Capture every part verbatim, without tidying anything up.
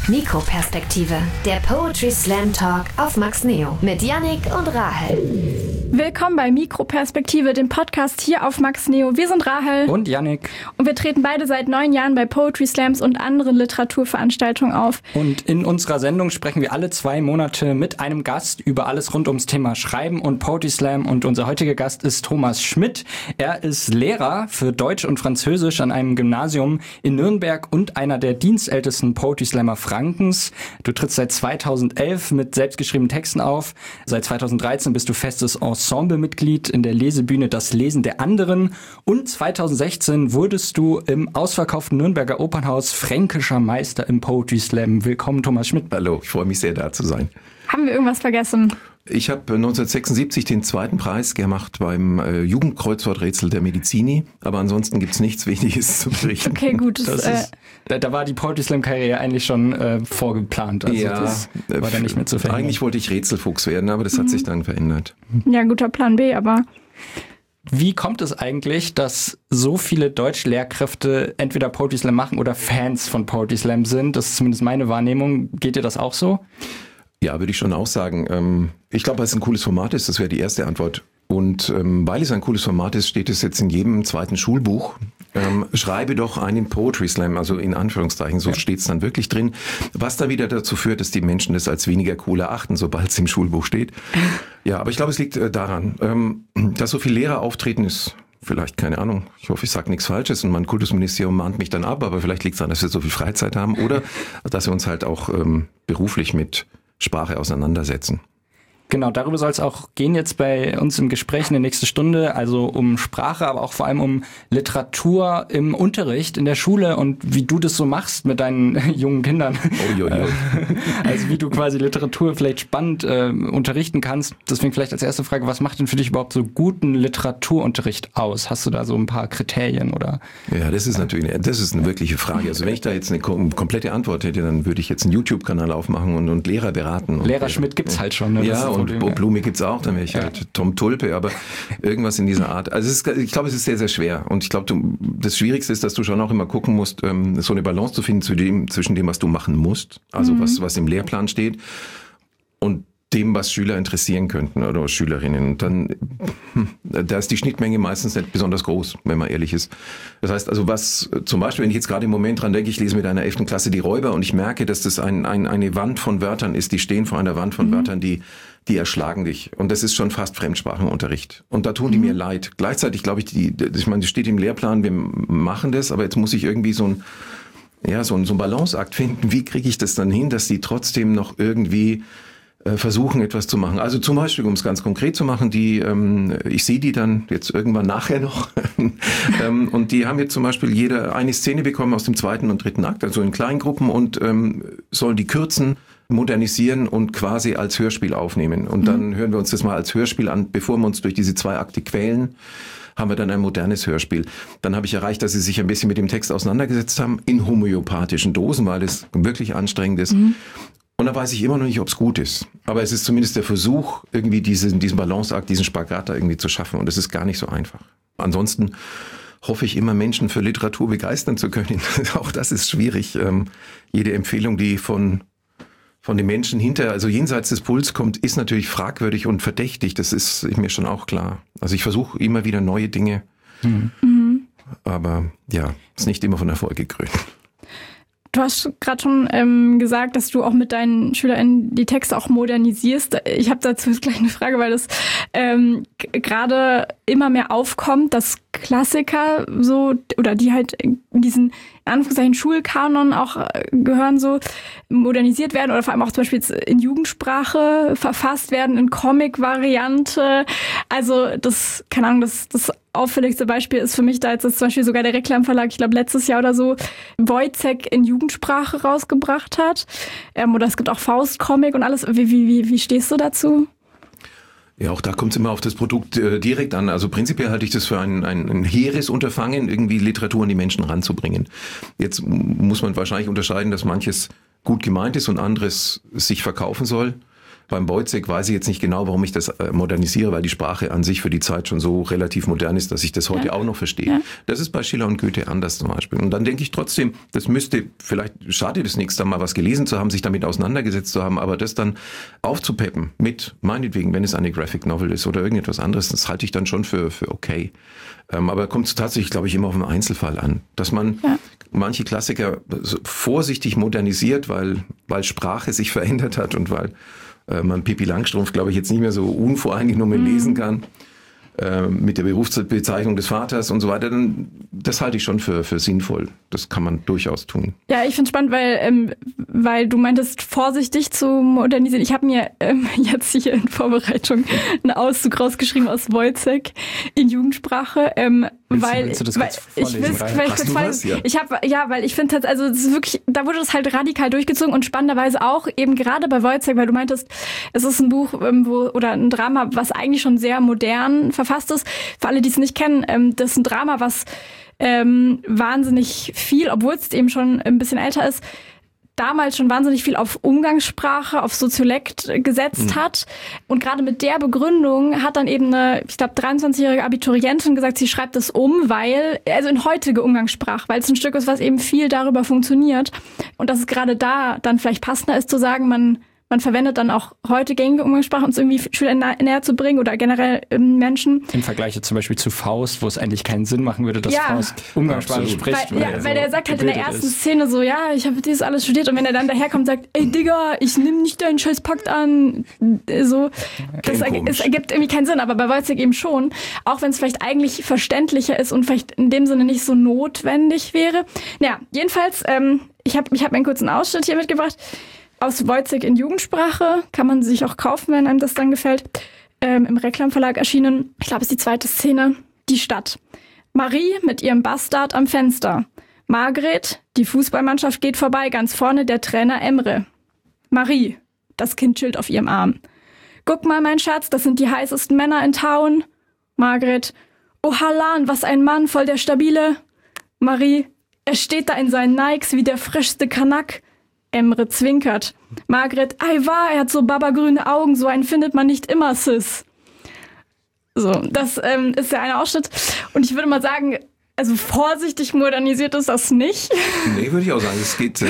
Mikroperspektive, der Poetry Slam Talk auf Max Neo mit Yannick und Rahel. Willkommen bei Mikroperspektive, dem Podcast hier auf Max Neo. Wir sind Rahel und Yannick. Und wir treten beide seit neun Jahren bei Poetry Slams und anderen Literaturveranstaltungen auf. Und in unserer Sendung sprechen wir alle zwei Monate mit einem Gast über alles rund ums Thema Schreiben und Poetry Slam. Und unser heutiger Gast ist Thomas Schmidt. Er ist Lehrer für Deutsch und Französisch an einem Gymnasium in Nürnberg und einer der dienstältesten Poetry Slammer Frankens. Du trittst seit zweitausendelf mit selbstgeschriebenen Texten auf. Seit zweitausenddreizehn bist du festes Ensemblemitglied in der Lesebühne Das Lesen der Anderen. Und zweitausendsechzehn wurdest du im ausverkauften Nürnberger Opernhaus fränkischer Meister im Poetry Slam. Willkommen, Thomas Schmidt. Hallo, ich freue mich sehr, da zu sein. Haben wir irgendwas vergessen? Ich habe neunzehnhundertsechsundsiebzig den zweiten Preis gemacht beim äh, Jugendkreuzworträtsel der Medizini, aber ansonsten gibt's nichts Wichtiges zu berichten. Okay, gut. Das Das, äh, ist, da, da war die Poetry Slam Karriere eigentlich schon äh, vorgeplant. Also ja, das war dann nicht mehr zu verhindern. Eigentlich wollte ich Rätselfuchs werden, aber das hat mhm. sich dann verändert. Ja, guter Plan B, aber... Wie kommt es eigentlich, dass so viele Deutschlehrkräfte entweder Poetry Slam machen oder Fans von Poetry Slam sind? Das ist zumindest meine Wahrnehmung. Geht dir das auch so? Ja, würde ich schon auch sagen. Ich glaube, weil es ein cooles Format ist, das wäre die erste Antwort. Und ähm, weil es ein cooles Format ist, steht es jetzt in jedem zweiten Schulbuch. Ähm, schreibe doch einen Poetry Slam, also in Anführungszeichen, so ja. steht es dann wirklich drin. Was dann wieder dazu führt, dass die Menschen das als weniger cool erachten, sobald es im Schulbuch steht. Ja, aber ich glaube, es liegt äh, daran, ähm, dass so viele Lehrer auftreten ist. Vielleicht, keine Ahnung, ich hoffe, ich sage nichts Falsches und mein Kultusministerium mahnt mich dann ab, aber vielleicht liegt es daran, dass wir so viel Freizeit haben oder dass wir uns halt auch ähm, beruflich mit Sprache auseinandersetzen. Genau, darüber soll es auch gehen jetzt bei uns im Gespräch in der nächsten Stunde, also um Sprache, aber auch vor allem um Literatur im Unterricht in der Schule und wie du das so machst mit deinen jungen Kindern. Oh, jo, jo. Also wie du quasi Literatur vielleicht spannend äh, unterrichten kannst. Deswegen vielleicht als erste Frage, was macht denn für dich überhaupt so guten Literaturunterricht aus? Hast du da so ein paar Kriterien oder? Ja, das ist natürlich, das ist eine wirkliche Frage. Also wenn ich da jetzt eine komplette Antwort hätte, dann würde ich jetzt einen YouTube-Kanal aufmachen und, und Lehrer beraten. Und Lehrer Schmidt gibt's halt schon. Ne? Ja, und Problem, Blume gibt's auch, dann wäre ich ja. halt Tom Tulpe, aber irgendwas in dieser Art. Also es ist, ich glaube, es ist sehr, sehr schwer. Und ich glaube, du, das Schwierigste ist, dass du schon auch immer gucken musst, ähm, so eine Balance zu finden zu dem, zwischen dem, was du machen musst, also mhm. was, was im Lehrplan steht, und dem, was Schüler interessieren könnten oder Schülerinnen. Und dann, hm, da ist die Schnittmenge meistens nicht besonders groß, wenn man ehrlich ist. Das heißt also, was zum Beispiel, wenn ich jetzt gerade im Moment dran denke, ich lese mit einer elften Klasse die Räuber und ich merke, dass das ein, ein, eine Wand von Wörtern ist, die stehen vor einer Wand von mhm. Wörtern, die die erschlagen dich. Und das ist schon fast Fremdsprachenunterricht. Und da tun die mhm. mir leid. Gleichzeitig glaube ich, die, ich meine, das steht im Lehrplan, wir machen das, aber jetzt muss ich irgendwie so ein, ja, so ein, so ein Balanceakt finden. Wie kriege ich das dann hin, dass die trotzdem noch irgendwie versuchen, etwas zu machen. Also zum Beispiel, um es ganz konkret zu machen, die, ähm, ich sehe die dann jetzt irgendwann nachher noch, ähm, und die haben jetzt zum Beispiel jeder eine Szene bekommen aus dem zweiten und dritten Akt, also in Kleingruppen und ähm, sollen die kürzen, modernisieren und quasi als Hörspiel aufnehmen. Und dann mhm. hören wir uns das mal als Hörspiel an, bevor wir uns durch diese zwei Akte quälen, haben wir dann ein modernes Hörspiel. Dann habe ich erreicht, dass sie sich ein bisschen mit dem Text auseinandergesetzt haben, in homöopathischen Dosen, weil es wirklich anstrengend ist. Mhm. Und da weiß ich immer noch nicht, ob es gut ist. Aber es ist zumindest der Versuch, irgendwie diesen, diesen Balanceakt, diesen Spagat da irgendwie zu schaffen. Und es ist gar nicht so einfach. Ansonsten hoffe ich immer, Menschen für Literatur begeistern zu können. Auch das ist schwierig. Ähm, jede Empfehlung, die von, von den Menschen hinter, also jenseits des Puls kommt, ist natürlich fragwürdig und verdächtig. Das ist mir schon auch klar. Also ich versuche immer wieder neue Dinge. Mhm. Aber ja, ist nicht immer von Erfolg gekrönt. Du hast gerade schon ähm, gesagt, dass du auch mit deinen SchülerInnen die Texte auch modernisierst. Ich habe dazu gleich eine Frage, weil das ähm, gerade immer mehr aufkommt, dass Klassiker so oder die halt in diesen in Anführungszeichen Schulkanon auch äh, gehören, so modernisiert werden oder vor allem auch zum Beispiel jetzt in Jugendsprache verfasst werden, in Comic-Variante. Also das, keine Ahnung, das, das auffälligste Beispiel ist für mich da jetzt, dass zum Beispiel sogar der Reklamverlag, ich glaube letztes Jahr oder so, Wojciech in Jugendsprache rausgebracht hat. Ähm, oder es gibt auch Faust-Comic und alles. Wie, wie, wie, wie stehst du dazu? Ja, auch da kommt es immer auf das Produkt äh, direkt an. Also prinzipiell halte ich das für ein, ein, ein hehres Unterfangen, irgendwie Literatur an die Menschen ranzubringen. Jetzt muss man wahrscheinlich unterscheiden, dass manches gut gemeint ist und anderes sich verkaufen soll. Beim Wojciech weiß ich jetzt nicht genau, warum ich das modernisiere, weil die Sprache an sich für die Zeit schon so relativ modern ist, dass ich das heute ja. auch noch verstehe. Ja. Das ist bei Schiller und Goethe anders zum Beispiel. Und dann denke ich trotzdem, das müsste, vielleicht schadet es nichts, da mal was gelesen zu haben, sich damit auseinandergesetzt zu haben, aber das dann aufzupeppen mit, meinetwegen, wenn es eine Graphic Novel ist oder irgendetwas anderes, das halte ich dann schon für, für okay. Ähm, aber kommt es tatsächlich, glaube ich, immer auf den Einzelfall an, dass man ja. manche Klassiker vorsichtig modernisiert, weil, weil Sprache sich verändert hat und weil man Pippi Langstrumpf, glaube ich, jetzt nicht mehr so unvoreingenommen mhm. lesen kann, äh, mit der Berufsbezeichnung des Vaters und so weiter, dann, das halte ich schon für, für sinnvoll. Das kann man durchaus tun. Ja, ich finde es spannend, weil, ähm, weil du meintest, vorsichtig zu modernisieren. Ich habe mir ähm, jetzt hier in Vorbereitung einen Auszug rausgeschrieben aus Wojciech in Jugendsprache, ähm, Willst weil, du, willst du das weil kurz vorlesen, ich will, weil ich kurz was, ja? ich habe ja, weil ich finde, also es ist wirklich, da wurde das halt radikal durchgezogen und spannenderweise auch eben gerade bei Wojciech, weil du meintest, es ist ein Buch, ähm, wo oder ein Drama, was eigentlich schon sehr modern verfasst ist. Für alle, die es nicht kennen, ähm, das ist ein Drama, was ähm, wahnsinnig viel, obwohl es eben schon ein bisschen älter ist, damals schon wahnsinnig viel auf Umgangssprache, auf Soziolekt gesetzt mhm. hat. Und gerade mit der Begründung hat dann eben eine, ich glaube, dreiundzwanzigjährige Abiturientin gesagt, sie schreibt das um, weil, also in heutige Umgangssprache, weil es ein Stück ist, was eben viel darüber funktioniert. Und dass es gerade da dann vielleicht passender ist zu sagen, man Man verwendet dann auch heute gängige Umgangssprache, um es irgendwie Schülern näher zu bringen oder generell ähm, Menschen. Im Vergleich zum Beispiel zu Faust, wo es eigentlich keinen Sinn machen würde, dass ja. Faust Umgangssprache spricht. Weil, weil, ja, weil der sagt halt in der ersten ist. Szene so, ja, ich habe dieses alles studiert. Und wenn er dann daherkommt und sagt, ey Digga, ich nimm nicht deinen scheiß Pakt an. So, das erg- es ergibt irgendwie keinen Sinn. Aber bei Wojciech eben schon. Auch wenn es vielleicht eigentlich verständlicher ist und vielleicht in dem Sinne nicht so notwendig wäre. Naja, jedenfalls, ähm, ich habe ich hab mir einen kurzen Ausschnitt hier mitgebracht. Aus Wojciech in Jugendsprache, kann man sich auch kaufen, wenn einem das dann gefällt. Ähm, im Reklamverlag erschienen, ich glaube, es ist die zweite Szene, die Stadt. Marie mit ihrem Bastard am Fenster. Margret, die Fußballmannschaft geht vorbei, ganz vorne der Trainer Emre. Marie, das Kind chillt auf ihrem Arm. Guck mal, mein Schatz, das sind die heißesten Männer in Town. Margret, oh Halan, was ein Mann, voll der Stabile. Marie, er steht da in seinen Nikes wie der frischste Kanak. Emre zwinkert. Margret, ei wahr, er hat so babagrüne Augen, so einen findet man nicht immer, Sis. So, das ähm, ist ja ein Ausschnitt. Und ich würde mal sagen, also vorsichtig modernisiert ist das nicht. Nee, würde ich auch sagen, es geht. Äh,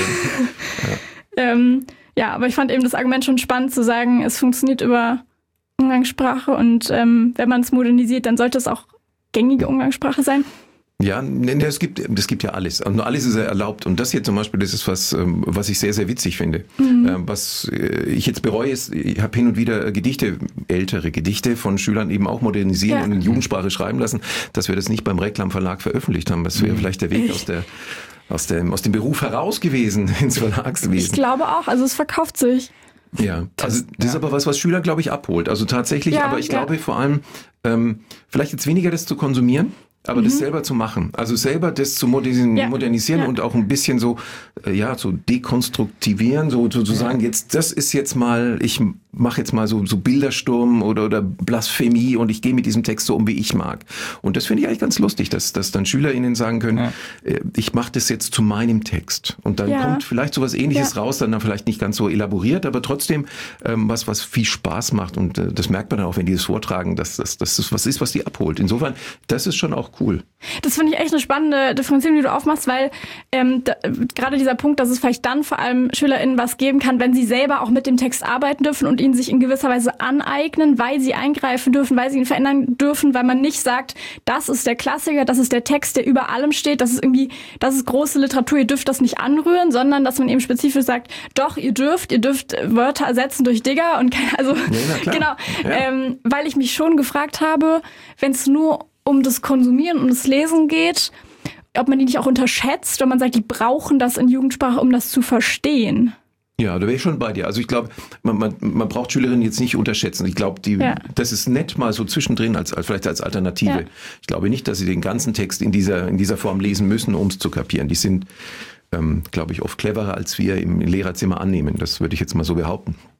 ja. ähm, ja, aber ich fand eben das Argument schon spannend zu sagen, es funktioniert über Umgangssprache und ähm, wenn man es modernisiert, dann sollte es auch gängige Umgangssprache sein. Ja, es gibt, es gibt ja alles. Und alles ist ja erlaubt. Und das hier zum Beispiel, das ist was, was ich sehr, sehr witzig finde. Mhm. Was ich jetzt bereue, ist, ich habe hin und wieder Gedichte, ältere Gedichte von Schülern eben auch modernisieren ja. und in Jugendsprache schreiben lassen, dass wir das nicht beim Reklamverlag veröffentlicht haben. Das wäre mhm. vielleicht der Weg aus der, aus dem, aus dem Beruf heraus gewesen, ins Verlagswesen. Ich glaube auch, also es verkauft sich. Ja, also das ist aber was, was Schüler, glaube ich, abholt. Also tatsächlich, ja, aber ich ja. glaube vor allem, ähm, vielleicht jetzt weniger das zu konsumieren, aber mhm. das selber zu machen, also selber das zu modernisieren, ja. modernisieren ja. und auch ein bisschen so, äh, ja, so dekonstruktivieren, so, so zu sagen, jetzt, das ist jetzt mal, ich mache jetzt mal so, so Bildersturm oder, oder Blasphemie und ich gehe mit diesem Text so um, wie ich mag. Und das finde ich eigentlich ganz lustig, dass, dass dann SchülerInnen sagen können, ja. äh, ich mache das jetzt zu meinem Text. Und dann ja. kommt vielleicht sowas Ähnliches ja. raus, dann, dann vielleicht nicht ganz so elaboriert, aber trotzdem ähm, was, was viel Spaß macht. Und äh, das merkt man dann auch, wenn die das vortragen, dass, dass, dass das was ist, was die abholt. Insofern, das ist schon auch cool. Das finde ich echt eine spannende Differenzierung, die du aufmachst, weil ähm, da, gerade dieser Punkt, dass es vielleicht dann vor allem SchülerInnen was geben kann, wenn sie selber auch mit dem Text arbeiten dürfen und ihn sich in gewisser Weise aneignen, weil sie eingreifen dürfen, weil sie ihn verändern dürfen, weil man nicht sagt, das ist der Klassiker, das ist der Text, der über allem steht, das ist irgendwie, das ist große Literatur, ihr dürft das nicht anrühren, sondern dass man eben spezifisch sagt, doch, ihr dürft, ihr dürft Wörter ersetzen durch Digger und also ja, genau, ja. ähm, weil ich mich schon gefragt habe, wenn es nur um das Konsumieren, um das Lesen geht, ob man die nicht auch unterschätzt, wenn man sagt, die brauchen das in Jugendsprache, um das zu verstehen. Ja, da wäre ich schon bei dir. Also ich glaube, man, man, man braucht Schülerinnen jetzt nicht unterschätzen. Ich glaube, die, ja. das ist nett mal so zwischendrin, als, als vielleicht als Alternative. Ja. Ich glaube nicht, dass sie den ganzen Text in dieser, in dieser Form lesen müssen, um es zu kapieren. Die sind, ähm, glaube ich, oft cleverer, als wir im Lehrerzimmer annehmen. Das würde ich jetzt mal so behaupten.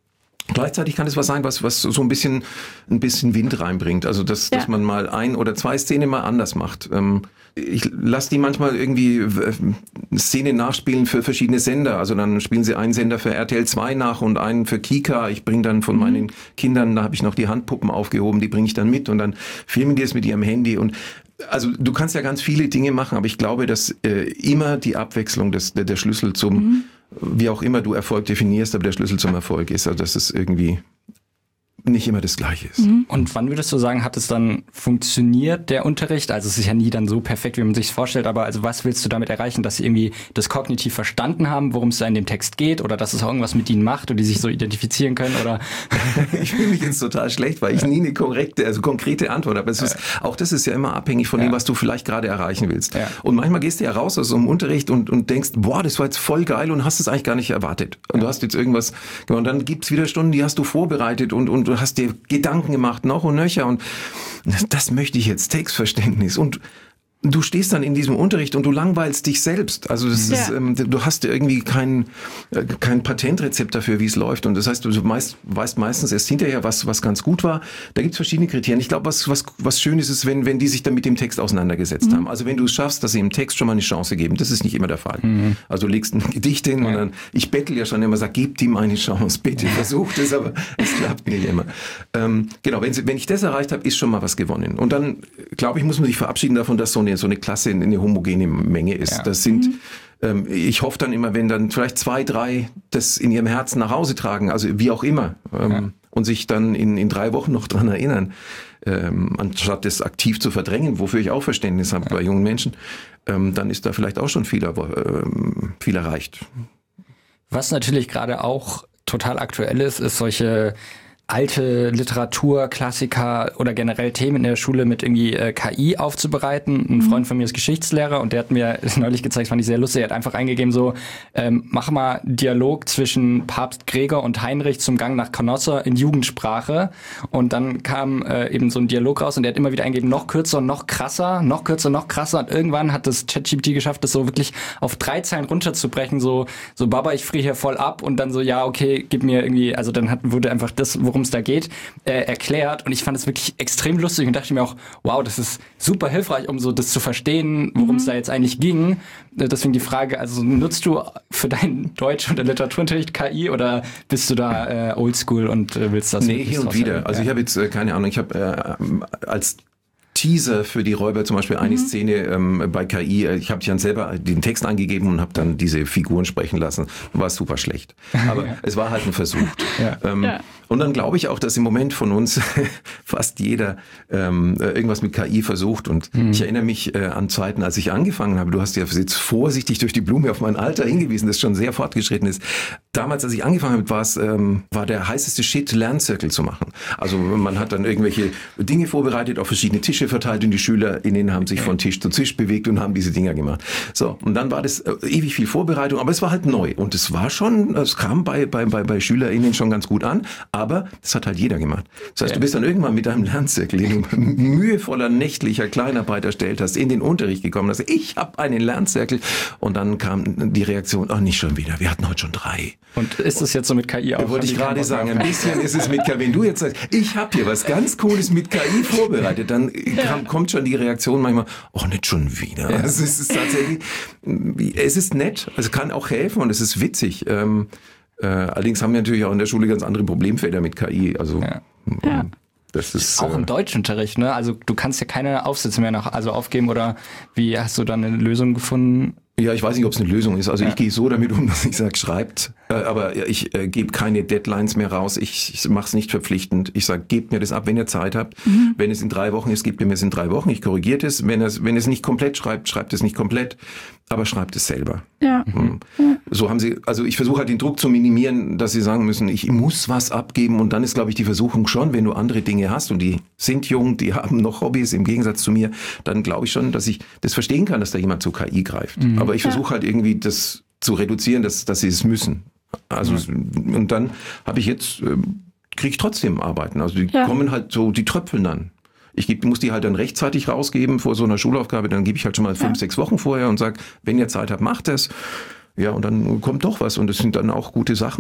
Gleichzeitig kann es was sein, was, was so ein bisschen, ein bisschen Wind reinbringt. Also, dass, ja. dass man mal ein oder zwei Szenen mal anders macht. Ich lasse die manchmal irgendwie Szenen nachspielen für verschiedene Sender. Also dann spielen sie einen Sender für R T L zwei nach und einen für Kika. Ich bringe dann von mhm. meinen Kindern, da habe ich noch die Handpuppen aufgehoben, die bringe ich dann mit und dann filmen die es mit ihrem Handy. Und also du kannst ja ganz viele Dinge machen, aber ich glaube, dass äh, immer die Abwechslung des, der, der Schlüssel zum mhm. wie auch immer du Erfolg definierst, aber der Schlüssel zum Erfolg ist, also dass es irgendwie nicht immer das Gleiche ist. Mhm. Und wann würdest du sagen, hat es dann funktioniert, der Unterricht? Also es ist ja nie dann so perfekt, wie man sich es vorstellt, aber also was willst du damit erreichen, dass sie irgendwie das kognitiv verstanden haben, worum es da in dem Text geht oder dass es auch irgendwas mit ihnen macht und die sich so identifizieren können? Oder? Ich fühle mich jetzt total schlecht, weil ich nie eine korrekte, also konkrete Antwort habe. Es ist, auch das ist ja immer abhängig von ja. dem, was du vielleicht gerade erreichen willst. Ja. Und manchmal gehst du ja raus aus so einem Unterricht und, und denkst, boah, das war jetzt voll geil und hast es eigentlich gar nicht erwartet. Und ja. du hast jetzt irgendwas, und dann gibt's wieder Stunden, die hast du vorbereitet und, und du hast dir Gedanken gemacht, noch und nöcher und das möchte ich jetzt, Textverständnis und du stehst dann in diesem Unterricht und du langweilst dich selbst. Also das ja. ist, ähm, du hast irgendwie kein, äh, kein Patentrezept dafür, wie es läuft. Und das heißt, du meist, weißt meistens erst hinterher, was, was ganz gut war. Da gibt es verschiedene Kriterien. Ich glaube, was, was, was schön ist, ist, wenn, wenn die sich dann mit dem Text auseinandergesetzt mhm. haben. Also wenn du es schaffst, dass sie im Text schon mal eine Chance geben. Das ist nicht immer der Fall. Mhm. Also du legst ein Gedicht hin ja. und dann, ich bettel ja schon immer, sag, gebt ihm eine Chance, bitte, versucht es, aber es klappt nicht immer. Ähm, genau, wenn, sie, wenn ich das erreicht habe, ist schon mal was gewonnen. Und dann, glaube ich, muss man sich verabschieden davon, dass so eine so eine Klasse in eine homogene Menge ist. Ja. Das sind, mhm. ähm, ich hoffe dann immer, wenn dann vielleicht zwei, drei das in ihrem Herzen nach Hause tragen, also wie auch immer, ähm, ja. und sich dann in, in drei Wochen noch dran erinnern, ähm, anstatt das aktiv zu verdrängen, wofür ich auch Verständnis habe ja. bei jungen Menschen, ähm, dann ist da vielleicht auch schon viel, ähm, viel erreicht. Was natürlich gerade auch total aktuell ist, ist solche alte Literatur, Klassiker oder generell Themen in der Schule mit irgendwie äh, K I aufzubereiten. Ein mhm. Freund von mir ist Geschichtslehrer und der hat mir neulich gezeigt, fand ich sehr lustig, er hat einfach eingegeben so, ähm, mach mal Dialog zwischen Papst Gregor und Heinrich zum Gang nach Canossa in Jugendsprache und dann kam äh, eben so ein Dialog raus und der hat immer wieder eingegeben, noch kürzer, noch krasser, noch kürzer, noch krasser und irgendwann hat das ChatGPT geschafft, das so wirklich auf drei Zeilen runterzubrechen, so, so Baba, ich friere hier voll ab und dann so, ja, okay, gib mir irgendwie, also dann hat, wurde einfach das, worum es da geht, äh, erklärt und ich fand es wirklich extrem lustig und dachte mir auch, wow, das ist super hilfreich, um so das zu verstehen, worum es mhm. da jetzt eigentlich ging. Äh, deswegen die Frage, also nutzt du für deinen Deutsch- und Literaturunterricht K I oder bist du da äh, oldschool und äh, willst das? Nee, hin und wieder. Also ja. ich habe jetzt, äh, keine Ahnung, ich habe äh, als Teaser für die Räuber zum Beispiel eine mhm. Szene ähm, bei K I. Ich habe dann selber den Text eingegeben und habe dann diese Figuren sprechen lassen. War super schlecht. Aber ja. es war halt ein Versuch. Ja. Ähm, ja. Und dann glaube ich auch, dass im Moment von uns fast jeder ähm, irgendwas mit K I versucht. Und mhm. ich erinnere mich äh, an Zeiten, als ich angefangen habe. Du hast ja jetzt vorsichtig durch die Blume auf mein Alter hingewiesen, das schon sehr fortgeschritten ist. Damals, als ich angefangen habe, war es ähm, war der heißeste Shit, Lernzirkel zu machen. Also man hat dann irgendwelche Dinge vorbereitet, auf verschiedene Tische verteilt und die SchülerInnen haben sich von Tisch zu Tisch bewegt und haben diese Dinger gemacht. So, und dann war das äh, ewig viel Vorbereitung, aber es war halt neu. Und es war schon, es kam bei, bei, bei, bei SchülerInnen schon ganz gut an, aber das hat halt jeder gemacht. Das heißt, du bist dann irgendwann mit deinem Lernzirkel, den du mühevoller nächtlicher Kleinarbeit erstellt hast, in den Unterricht gekommen. Also ich habe einen Lernzirkel und dann kam die Reaktion, oh, nicht schon wieder, wir hatten heute schon drei. Und ist es jetzt so mit K I auch? Wollte ich gerade sagen, ein bisschen ist es mit K I. Wenn du jetzt sagst, ich habe hier was ganz Cooles mit K I vorbereitet, dann ja. kommt schon die Reaktion manchmal, oh, nicht schon wieder. Ja. Also es ist tatsächlich, es ist nett, es kann auch helfen und es ist witzig. Ähm, äh, allerdings haben wir natürlich auch in der Schule ganz andere Problemfelder mit K I. Also ja. Ja. Das ist auch im Deutschunterricht, ne? Also du kannst ja keine Aufsätze mehr noch also aufgeben oder wie hast du dann eine Lösung gefunden? Ja, ich weiß nicht, ob es eine Lösung ist. Also ja. ich gehe so damit um, dass ich sage, schreibt. Äh, aber ich äh, gebe keine Deadlines mehr raus. Ich, ich mache es nicht verpflichtend. Ich sage, gebt mir das ab, wenn ihr Zeit habt. Mhm. Wenn es in drei Wochen ist, gebt ihr mir es in drei Wochen. Ich korrigiere es. Wenn es, wenn es nicht komplett schreibt, schreibt es nicht komplett. Aber schreibt es selber. Ja. Mhm. Ja. So haben sie, also ich versuche halt den Druck zu minimieren, dass sie sagen müssen, ich muss was abgeben. Und dann ist, glaube ich, die Versuchung schon, wenn du andere Dinge hast und die sind jung, die haben noch Hobbys im Gegensatz zu mir, dann glaube ich schon, dass ich das verstehen kann, dass da jemand zu K I greift. Mhm. Aber ich versuche halt irgendwie das zu reduzieren, dass, dass sie es müssen. Also, mhm. und dann habe ich jetzt, äh, kriege ich trotzdem Arbeiten. Also die ja. kommen halt so, die tröpfeln dann. Ich geb, muss die halt dann rechtzeitig rausgeben vor so einer Schulaufgabe, dann gebe ich halt schon mal fünf, ja. sechs Wochen vorher und sage, wenn ihr Zeit habt, macht es. Ja, und dann kommt doch was und es sind dann auch gute Sachen.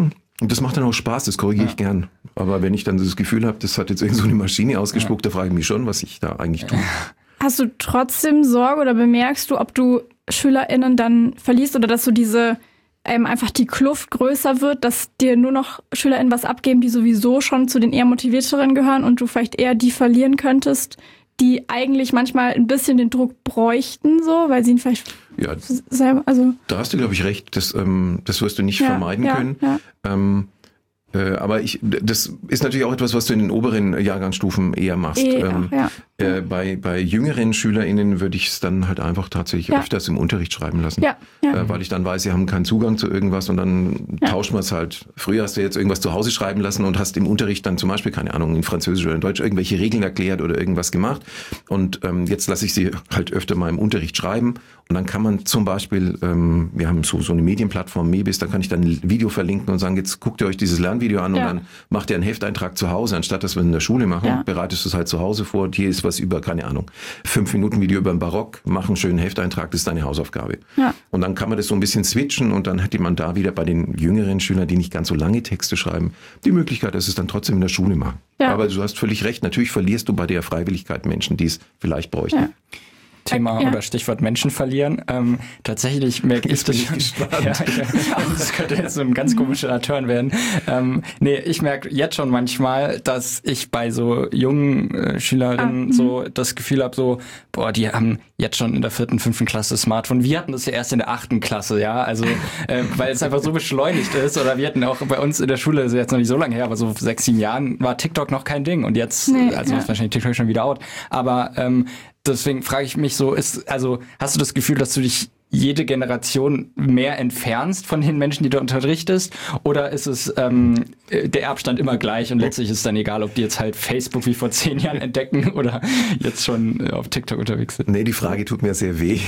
Und das macht dann auch Spaß, das korrigiere ja. ich gern. Aber wenn ich dann das Gefühl habe, das hat jetzt irgend so eine Maschine ausgespuckt, ja. da frage ich mich schon, was ich da eigentlich tue. Hast du trotzdem Sorge oder bemerkst du, ob du SchülerInnen dann verlierst oder dass so diese ähm, einfach die Kluft größer wird, dass dir nur noch SchülerInnen was abgeben, die sowieso schon zu den eher motivierteren gehören und du vielleicht eher die verlieren könntest, die eigentlich manchmal ein bisschen den Druck bräuchten, so, weil sie ihn vielleicht ja, selber, also. Da hast du, glaube ich, recht. Das, ähm, das wirst du nicht ja, vermeiden ja, können. Ja. Ähm, äh, aber ich, das ist natürlich auch etwas, was du in den oberen Jahrgangsstufen eher machst. Eh, ähm, auch, ja. äh, bei, bei jüngeren SchülerInnen würde ich es dann halt einfach tatsächlich ja. öfters im Unterricht schreiben lassen. Ja, ja. Äh, weil ich dann weiß, sie haben keinen Zugang zu irgendwas und dann ja. tauscht man es halt. Früher hast du jetzt irgendwas zu Hause schreiben lassen und hast im Unterricht dann zum Beispiel, keine Ahnung, in Französisch oder in Deutsch irgendwelche Regeln erklärt oder irgendwas gemacht. Und ähm, jetzt lasse ich sie halt öfter mal im Unterricht schreiben. Und dann kann man zum Beispiel, ähm, wir haben so, so eine Medienplattform, Mebis, da kann ich dann ein Video verlinken und sagen, jetzt guckt ihr euch dieses Lernvideo an ja. und dann macht ihr einen Hefteintrag zu Hause, anstatt dass wir in der Schule machen, ja. bereitest du es halt zu Hause vor. Hier ist was über, keine Ahnung, fünf Minuten Video über den Barock, mach einen schönen Hefteintrag, das ist deine Hausaufgabe. Ja. Und dann kann man das so ein bisschen switchen und dann hätte man da wieder bei den jüngeren Schülern, die nicht ganz so lange Texte schreiben, die Möglichkeit, dass sie es dann trotzdem in der Schule machen. Ja. Aber du hast völlig recht, natürlich verlierst du bei der Freiwilligkeit Menschen, die es vielleicht bräuchten. Ja. Thema ja. oder Stichwort Menschen verlieren. Ähm, tatsächlich merke ich das schon. Ja, ja. Also das könnte jetzt so ein ganz komischer Turn werden. Ähm, nee, ich merke jetzt schon manchmal, dass ich bei so jungen äh, Schülerinnen ah, so das Gefühl habe, so, boah, die haben jetzt schon in der vierten, fünften Klasse Smartphone. Wir hatten das ja erst in der achten Klasse, ja, also äh, weil es einfach so beschleunigt ist. Oder wir hatten auch bei uns in der Schule, das ist jetzt noch nicht so lange her, aber so sechs, sieben Jahren war TikTok noch kein Ding. Und jetzt, nee, also ja. ist wahrscheinlich TikTok schon wieder out. Aber ähm, deswegen frage ich mich so, ist, also hast du das Gefühl, dass du dich jede Generation mehr entfernst von den Menschen, die du unterrichtest? Oder ist es ähm, der Erbstand immer gleich und letztlich ist dann egal, ob die jetzt halt Facebook wie vor zehn Jahren entdecken oder jetzt schon auf TikTok unterwegs sind? Nee, die Frage tut mir sehr weh.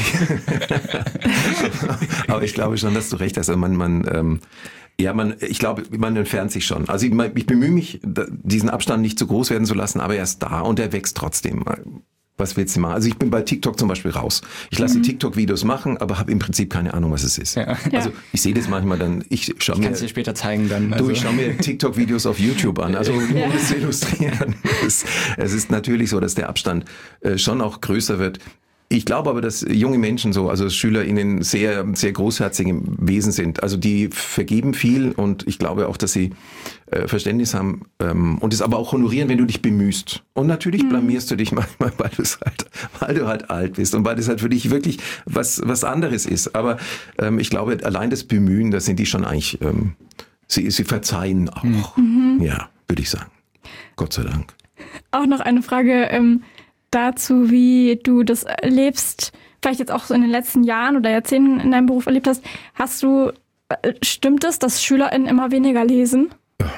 Aber ich glaube schon, dass du recht hast. Also man, man ähm Ja, man, ich glaube, man entfernt sich schon. Also ich, ich bemühe mich, diesen Abstand nicht zu groß werden zu lassen, aber er ist da und er wächst trotzdem. Was willst du machen? Also ich bin bei TikTok zum Beispiel raus. Ich lasse mhm. TikTok-Videos machen, aber habe im Prinzip keine Ahnung, was es ist. Ja. Also ich sehe das manchmal dann, ich schaue mir... Kannst du dir später zeigen dann. Also. Du, ich schaue mir TikTok-Videos auf YouTube an, also um ja. das zu illustrieren. Es, es ist natürlich so, dass der Abstand äh, schon auch größer wird. Ich glaube aber, dass junge Menschen so, also SchülerInnen sehr, sehr großherzige Wesen sind. Also die vergeben viel und ich glaube auch, dass sie äh, Verständnis haben ähm, und es aber auch honorieren, wenn du dich bemühst. Und natürlich mhm. blamierst du dich manchmal, weil du halt, weil du halt alt bist und weil das halt für dich wirklich was, was anderes ist. Aber ähm, ich glaube, allein das Bemühen, da sind die schon eigentlich, ähm, sie, sie verzeihen auch. Mhm. Ja, würde ich sagen. Gott sei Dank. Auch noch eine Frage, ähm, dazu, wie du das erlebst, vielleicht jetzt auch so in den letzten Jahren oder Jahrzehnten in deinem Beruf erlebt hast. Hast du, stimmt es, dass SchülerInnen immer weniger lesen?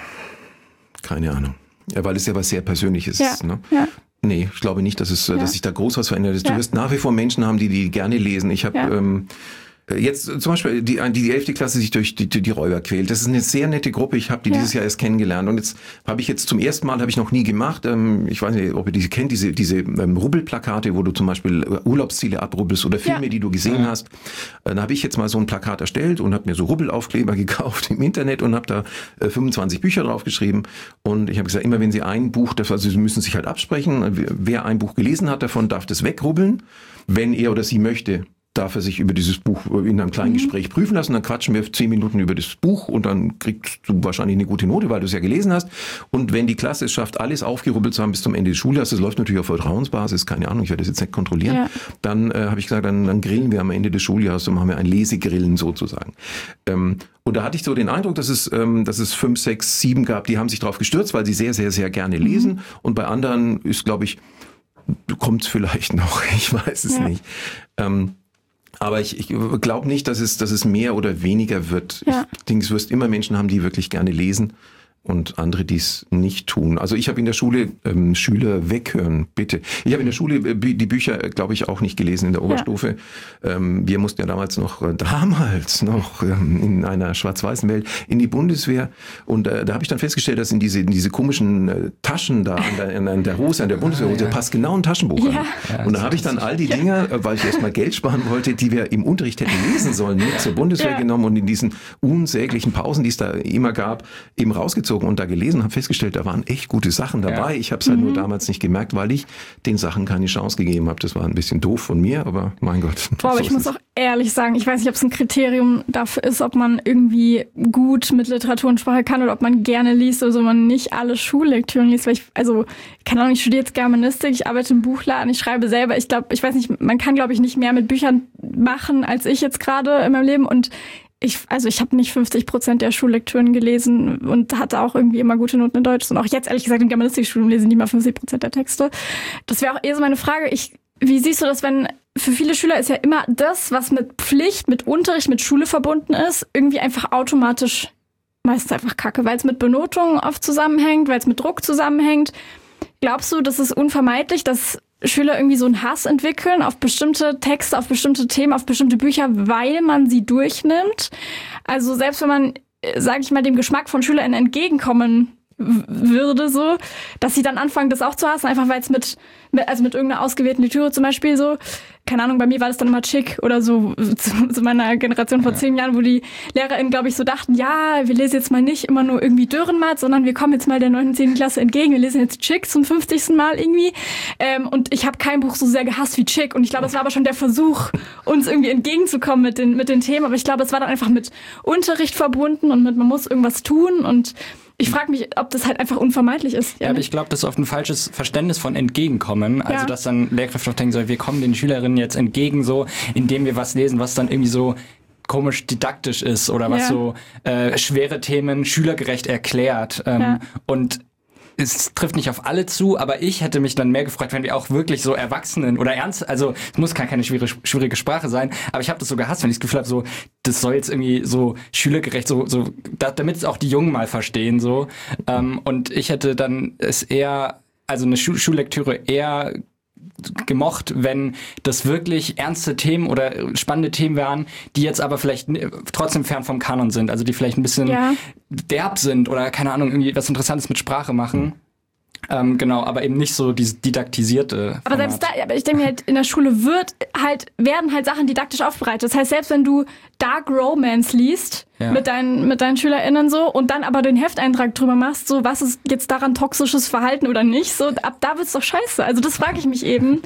Keine Ahnung. Ja, weil es ja was sehr Persönliches ja. ist. Ne? Ja. Nee, ich glaube nicht, dass es, ja. dass sich da groß was verändert ist. Ja. Du wirst nach wie vor Menschen haben, die die gerne lesen. Ich habe ja. ähm, jetzt zum Beispiel die die, die elfte Klasse sich durch die, die, die Räuber quält. Das ist eine sehr nette Gruppe. Ich habe die ja. dieses Jahr erst kennengelernt und jetzt habe ich jetzt zum ersten Mal, habe ich noch nie gemacht. Ähm, ich weiß nicht, ob ihr diese kennt, diese diese ähm, Rubbelplakate, wo du zum Beispiel Urlaubsziele abrubbelst oder Filme, ja. die du gesehen ja. hast. Äh, da habe ich jetzt mal so ein Plakat erstellt und habe mir so Rubbelaufkleber gekauft im Internet und habe da äh, fünfundzwanzig Bücher draufgeschrieben. Und ich habe gesagt, immer wenn Sie ein Buch, also Sie müssen sich halt absprechen, wer ein Buch gelesen hat davon, darf das wegrubbeln, wenn er oder sie möchte. Darf er sich über dieses Buch in einem kleinen mhm. Gespräch prüfen lassen. Dann quatschen wir zehn Minuten über das Buch und dann kriegst du wahrscheinlich eine gute Note, weil du es ja gelesen hast. Und wenn die Klasse es schafft, alles aufgerubbelt zu haben bis zum Ende des Schuljahres, das läuft natürlich auf Vertrauensbasis, keine Ahnung, ich werde das jetzt nicht kontrollieren, ja. dann äh, habe ich gesagt, dann, dann grillen wir am Ende des Schuljahres und machen wir ein Lesegrillen sozusagen. Ähm, und da hatte ich so den Eindruck, dass es, ähm, dass es fünf, sechs, sieben gab, die haben sich drauf gestürzt, weil sie sehr, sehr, sehr gerne lesen. Mhm. Und bei anderen ist, glaube ich, kommt es vielleicht noch, ich weiß es ja. nicht. Ähm, Aber ich, ich glaube nicht, dass es, dass es mehr oder weniger wird. Ja. Ich denke, es wirst immer Menschen haben, die wirklich gerne lesen. und andere, die es nicht tun. Also ich habe in der Schule ähm, Schüler weghören, bitte. Ich habe in der Schule äh, die Bücher, äh, glaube ich, auch nicht gelesen in der Oberstufe. Ja. Ähm, wir mussten ja damals noch, äh, damals noch ähm, in einer schwarz-weißen Welt in die Bundeswehr. Und äh, da habe ich dann festgestellt, dass in diese, in diese komischen äh, Taschen da an der, an der Hose, an der Bundeswehr, ah, ja. da passt genau ein Taschenbuch ja. an. Ja, und da habe ich dann all die Dinger, äh, weil ich erstmal Geld sparen wollte, die wir im Unterricht hätten lesen sollen, mit zur Bundeswehr ja. genommen und in diesen unsäglichen Pausen, die es da immer gab, eben rausgezogen und da gelesen, habe festgestellt, da waren echt gute Sachen dabei. Ja. Ich habe es halt mhm. nur damals nicht gemerkt, weil ich den Sachen keine Chance gegeben habe. Das war ein bisschen doof von mir, aber mein Gott. Boah, aber so ich muss auch ehrlich sagen, ich weiß nicht, ob es ein Kriterium dafür ist, ob man irgendwie gut mit Literatur und Sprache kann oder ob man gerne liest oder so, man nicht alle Schullektüren liest, weil ich, also, keine Ahnung, ich studiere jetzt Germanistik, ich arbeite im Buchladen, ich schreibe selber. Ich glaube, ich weiß nicht, man kann, glaube ich, nicht mehr mit Büchern machen, als ich jetzt gerade in meinem Leben und Ich, also ich habe nicht fünfzig Prozent der Schullektüren gelesen und hatte auch irgendwie immer gute Noten in Deutsch. Und auch jetzt, ehrlich gesagt, im Germanistikstudium lese ich nicht mal fünfzig Prozent der Texte. Das wäre auch eher so meine Frage. Ich, wie siehst du das, wenn für viele Schüler ist ja immer das, was mit Pflicht, mit Unterricht, mit Schule verbunden ist, irgendwie einfach automatisch meistens einfach Kacke, weil es mit Benotungen oft zusammenhängt, weil es mit Druck zusammenhängt. Glaubst du, das ist unvermeidlich, dass Schüler irgendwie so einen Hass entwickeln auf bestimmte Texte, auf bestimmte Themen, auf bestimmte Bücher, weil man sie durchnimmt? Also selbst wenn man, sage ich mal, dem Geschmack von SchülerInnen entgegenkommen würde, so, dass sie dann anfangen, das auch zu hassen, einfach weil es mit, mit, also mit irgendeiner ausgewählten Lektüre zum Beispiel so, keine Ahnung, bei mir war das dann immer Chick oder so, zu, zu meiner Generation vor ja. zehn Jahren, wo die LehrerInnen, glaube ich, so dachten, ja, wir lesen jetzt mal nicht immer nur irgendwie Dürrenmatt, sondern wir kommen jetzt mal der neunten, zehnten Klasse entgegen, wir lesen jetzt Chick zum fünfzigsten Mal irgendwie. Ähm, und ich habe kein Buch so sehr gehasst wie Chick und ich glaube, es war aber schon der Versuch, uns irgendwie entgegenzukommen mit den, mit den Themen, aber ich glaube, es war dann einfach mit Unterricht verbunden und mit, man muss irgendwas tun und ich frage mich, ob das halt einfach unvermeidlich ist. Ja, aber ich glaube, das ist oft ein falsches Verständnis von Entgegenkommen. Also, ja. dass dann Lehrkräfte auch denken so, wir kommen den Schülerinnen jetzt entgegen, so, indem wir was lesen, was dann irgendwie so komisch didaktisch ist oder was ja. so äh, schwere Themen schülergerecht erklärt. Ähm, ja. Und es trifft nicht auf alle zu, aber ich hätte mich dann mehr gefreut, wenn wir auch wirklich so Erwachsenen oder ernst, also es muss keine schwierige, schwierige Sprache sein, aber ich habe das so gehasst, wenn ich das Gefühl habe, so das soll jetzt irgendwie so schülergerecht, so so da, damit es auch die Jungen mal verstehen, so ähm, und ich hätte dann es eher, also eine Schu- Schullektüre eher gemocht, wenn das wirklich ernste Themen oder spannende Themen wären, die jetzt aber vielleicht trotzdem fern vom Kanon sind, also die vielleicht ein bisschen ja. derb sind oder keine Ahnung, irgendwie was Interessantes mit Sprache machen. Ähm, genau, aber eben nicht so dieses didaktisierte Aber Format. Selbst da, aber ich denke mir halt, in der Schule wird halt, werden halt Sachen didaktisch aufbereitet. Das heißt, selbst wenn du Dark Romance liest, ja. mit deinen, mit deinen SchülerInnen so, und dann aber den Hefteintrag drüber machst, so, was ist jetzt daran toxisches Verhalten oder nicht, so, ab da wird's doch scheiße. Also das frage ich mich eben.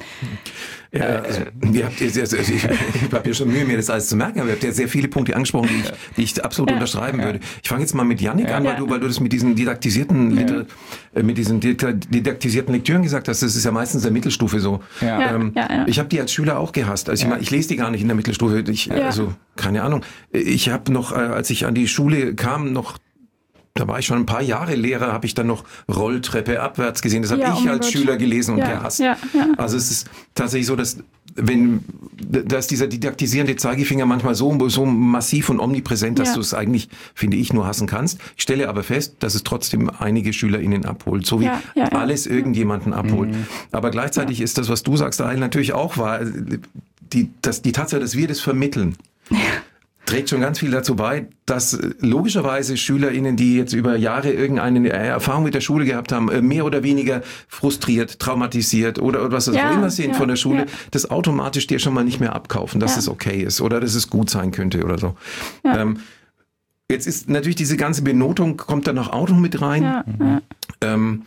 Ja, also, ihr habt jetzt, also ich, ich habe ja schon Mühe, mir das alles zu merken, aber ihr habt ja sehr viele Punkte angesprochen, die ich, die ich absolut ja. unterschreiben ja. würde. Ich fange jetzt mal mit Yannick ja. an, weil, ja. du, weil du das mit diesen didaktisierten, ja. Liter, äh, mit diesen didaktisierten Lektüren gesagt hast. Das ist ja meistens in der Mittelstufe so. Ja. Ähm, ja, ja. Ich habe die als Schüler auch gehasst. Also ja. ich, ich lese die gar nicht in der Mittelstufe. Ich, ja. Also keine Ahnung. Ich habe noch, als ich an die Schule kam, noch da war ich schon ein paar Jahre Lehrer, habe ich dann noch Rolltreppe abwärts gesehen. Das habe ja, ich oh als Gott. Schüler gelesen und ja, gehasst. Ja, ja. Also es ist tatsächlich so, dass wenn dass dieser didaktisierende Zeigefinger manchmal so, so massiv und omnipräsent, dass ja. du es eigentlich, finde ich, nur hassen kannst. Ich stelle aber fest, dass es trotzdem einige SchülerInnen abholt, so wie ja, ja, ja. alles irgendjemanden abholt. Mhm. Aber gleichzeitig ja. ist das, was du sagst, Rahel, natürlich auch wahr. Die, das, die Tatsache, dass wir das vermitteln, ja. trägt schon ganz viel dazu bei, dass logischerweise SchülerInnen, die jetzt über Jahre irgendeine Erfahrung mit der Schule gehabt haben, mehr oder weniger frustriert, traumatisiert oder, oder was das ja, auch immer sehen ja, von der Schule, ja. das automatisch dir schon mal nicht mehr abkaufen, dass ja. es okay ist oder dass es gut sein könnte oder so. Ja. Ähm, jetzt ist natürlich diese ganze Benotung, kommt dann noch auch noch mit rein. Ja, ja. Ähm,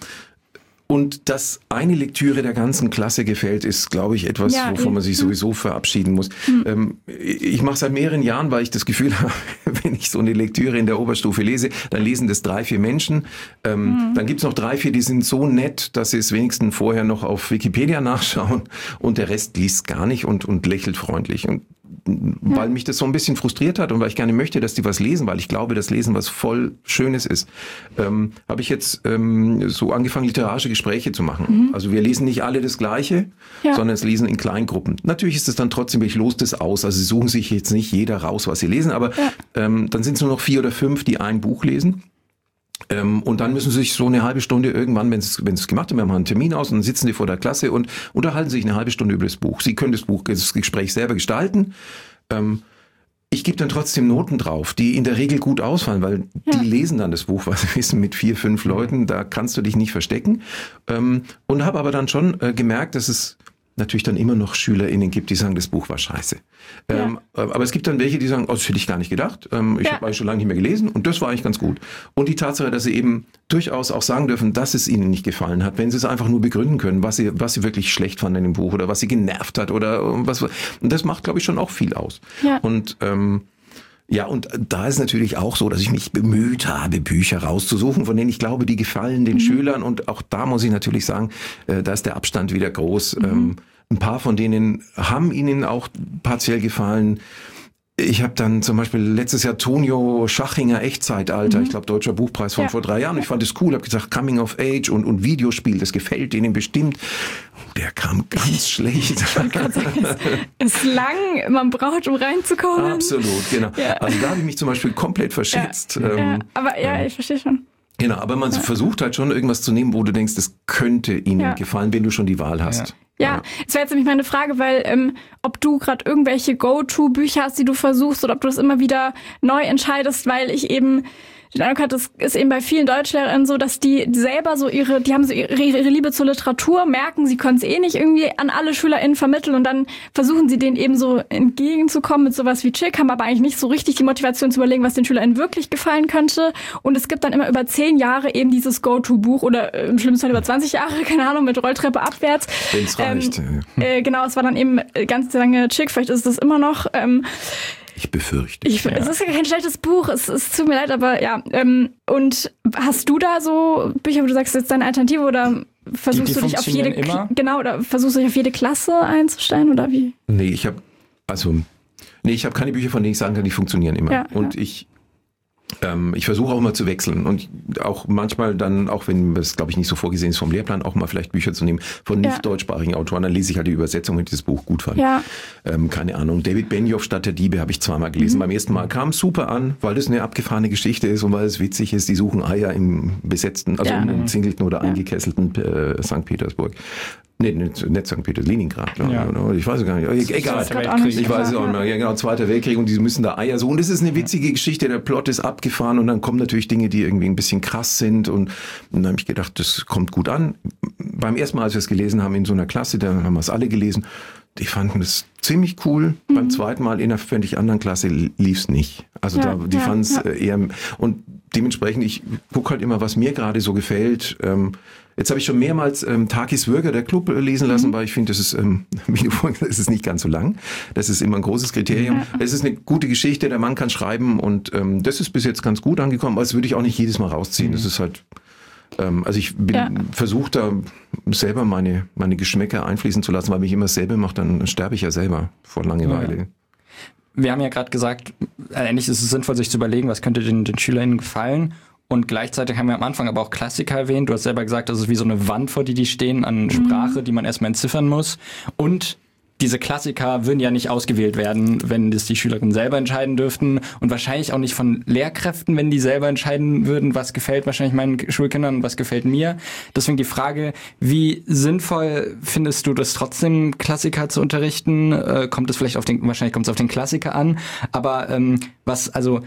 Und dass eine Lektüre der ganzen Klasse gefällt, ist, glaube ich, etwas, ja, wovon man sich sowieso verabschieden muss. Mhm. Ich mache seit mehreren Jahren, weil ich das Gefühl habe, wenn ich so eine Lektüre in der Oberstufe lese, dann lesen das drei, vier Menschen. Mhm. Dann gibt's noch drei, vier, die sind so nett, dass sie es wenigstens vorher noch auf Wikipedia nachschauen und der Rest liest gar nicht und, und lächelt freundlich. Und weil mich das so ein bisschen frustriert hat und weil ich gerne möchte, dass die was lesen, weil ich glaube, dass Lesen was voll Schönes ist, ähm, habe ich jetzt ähm, so angefangen, literarische Gespräche zu machen. Mhm. Also wir lesen nicht alle das Gleiche, ja. sondern es lesen in Kleingruppen. Natürlich ist es dann trotzdem, ich los das aus, also sie suchen sich jetzt nicht jeder raus, was sie lesen, aber ja. ähm, dann sind es nur noch vier oder fünf, die ein Buch lesen. Ähm, und dann müssen sie sich so eine halbe Stunde irgendwann, wenn sie es gemacht haben, wir machen einen Termin aus und dann sitzen die vor der Klasse und unterhalten sich eine halbe Stunde über das Buch. Sie können das Buch, das Gespräch selber gestalten. Ähm, ich gebe dann trotzdem Noten drauf, die in der Regel gut ausfallen, weil ja. die lesen dann das Buch, was sie wissen, mit vier, fünf Leuten, da kannst du dich nicht verstecken. Ähm, und habe aber dann schon äh, gemerkt, dass es natürlich dann immer noch SchülerInnen gibt, die sagen, das Buch war scheiße. Ja. Ähm, aber es gibt dann welche, die sagen, oh, das hätte ich gar nicht gedacht. Ähm, ich ja. habe eigentlich schon lange nicht mehr gelesen und das war eigentlich ganz gut. Und die Tatsache, dass sie eben durchaus auch sagen dürfen, dass es ihnen nicht gefallen hat, wenn sie es einfach nur begründen können, was sie, was sie wirklich schlecht fanden in dem Buch oder was sie genervt hat oder was. Und das macht, glaube ich, schon auch viel aus. Ja. Und ähm, ja, und da ist natürlich auch so, dass ich mich bemüht habe, Bücher rauszusuchen, von denen ich glaube, die gefallen den mhm. Schülern. Und auch da muss ich natürlich sagen, äh, da ist der Abstand wieder groß. Mhm. Ähm, ein paar von denen haben ihnen auch partiell gefallen. Ich habe dann zum Beispiel letztes Jahr Tonio Schachinger Echtzeitalter, mhm. ich glaube Deutscher Buchpreis von ja. vor drei Jahren. Ich fand es cool, habe gesagt Coming of Age und, und Videospiel, das gefällt denen bestimmt. Der kam ganz schlecht. Ich wollte gerade sagen, es ist lang, man braucht, um reinzukommen. Absolut, genau. Ja. Also da habe ich mich zum Beispiel komplett verschätzt. Ja, ähm, ja. aber ja, ich verstehe schon. Genau, aber man ja. versucht halt schon irgendwas zu nehmen, wo du denkst, das könnte ihnen ja. gefallen, wenn du schon die Wahl hast. Ja. Ja, es wäre jetzt nämlich meine Frage, weil ähm, ob du gerade irgendwelche Go-To-Bücher hast, die du versuchst oder ob du das immer wieder neu entscheidest, weil ich eben den Eindruck hatte, das ist eben bei vielen Deutschlehrern so, dass die selber so ihre, die haben so ihre, ihre Liebe zur Literatur, merken, sie können es eh nicht irgendwie an alle SchülerInnen vermitteln und dann versuchen sie denen eben so entgegenzukommen mit sowas wie Chick, haben aber eigentlich nicht so richtig die Motivation zu überlegen, was den SchülerInnen wirklich gefallen könnte. Und es gibt dann immer über zehn Jahre eben dieses Go-To-Buch oder äh, im schlimmsten Fall über zwanzig Jahre, keine Ahnung, mit Rolltreppe abwärts. Wenn's reicht. Ähm, äh, genau, es war dann eben ganz lange Chick, vielleicht ist es das immer noch. Ähm, Ich befürchte. Ich, ja. Es ist ja kein schlechtes Buch, es, es tut mir leid, aber ja. Ähm, und hast du da so Bücher, wo du sagst, das ist deine Alternative oder versuchst die, die du dich auf jede immer? Genau, oder versuchst du dich auf jede Klasse einzustellen oder wie? Nee, ich habe also nee, ich habe keine Bücher, von denen ich sagen kann, die funktionieren immer. Ja, und ja. ich Ähm, ich versuche auch immer zu wechseln und auch manchmal dann, auch wenn das glaube ich nicht so vorgesehen ist vom Lehrplan, auch mal vielleicht Bücher zu nehmen von nicht ja. deutschsprachigen Autoren. Dann lese ich halt die Übersetzung, wenn ich das Buch gut fand. Ja. Ähm, keine Ahnung. David Benioff Stadt der Diebe habe ich zweimal gelesen. Mhm. Beim ersten Mal kam es super an, weil das eine abgefahrene Geschichte ist und weil es witzig ist. Die suchen Eier im besetzten, also ja. im umzingelten oder ja. eingekesselten äh, Sankt Petersburg. Nee, nicht, nicht Sankt Petersburg, Leningrad, glaube ja. ich. Ich weiß es gar nicht. Egal. Ich weiß es auch nicht mehr. Ja, genau, Zweiter Weltkrieg und die müssen da Eier suchen. Das ist eine witzige Geschichte. Der Plot ist abgefahren und dann kommen natürlich Dinge, die irgendwie ein bisschen krass sind und, und dann habe ich gedacht, das kommt gut an. Beim ersten Mal, als wir es gelesen haben in so einer Klasse, da haben wir es alle gelesen, die fanden das ziemlich cool. Mhm. Beim zweiten Mal in einer völlig anderen Klasse lief es nicht. Also ja, da, die ja, fanden es ja. eher, und dementsprechend, ich gucke halt immer, was mir gerade so gefällt. Ähm, jetzt habe ich schon mehrmals ähm, Takis Würger, der Club, äh, lesen lassen, mhm. weil ich finde, das ist, ähm, wie du vorhin gesagt hast, es ist nicht ganz so lang. Das ist immer ein großes Kriterium. Ja. Es ist eine gute Geschichte, der Mann kann schreiben und ähm, das ist bis jetzt ganz gut angekommen, aber das würde ich auch nicht jedes Mal rausziehen. Mhm. Das ist halt, ähm, also ich bin ja. versuche da selber meine, meine Geschmäcker einfließen zu lassen, weil wenn ich immer dasselbe mache, dann sterbe ich ja selber vor Langeweile. Ja. Wir haben ja gerade gesagt, eigentlich ist es sinnvoll, sich zu überlegen, was könnte den, den SchülerInnen gefallen. Und gleichzeitig haben wir am Anfang aber auch Klassiker erwähnt. Du hast selber gesagt, das ist wie so eine Wand, vor die die stehen, an Sprache, die man erstmal entziffern muss. Und diese Klassiker würden ja nicht ausgewählt werden, wenn das die Schülerinnen selber entscheiden dürften. Und wahrscheinlich auch nicht von Lehrkräften, wenn die selber entscheiden würden, was gefällt wahrscheinlich meinen Schulkindern und was gefällt mir. Deswegen die Frage, wie sinnvoll findest du das trotzdem, Klassiker zu unterrichten? Äh, kommt es vielleicht auf den, wahrscheinlich kommt es auf den Klassiker an. Aber ähm, was, also...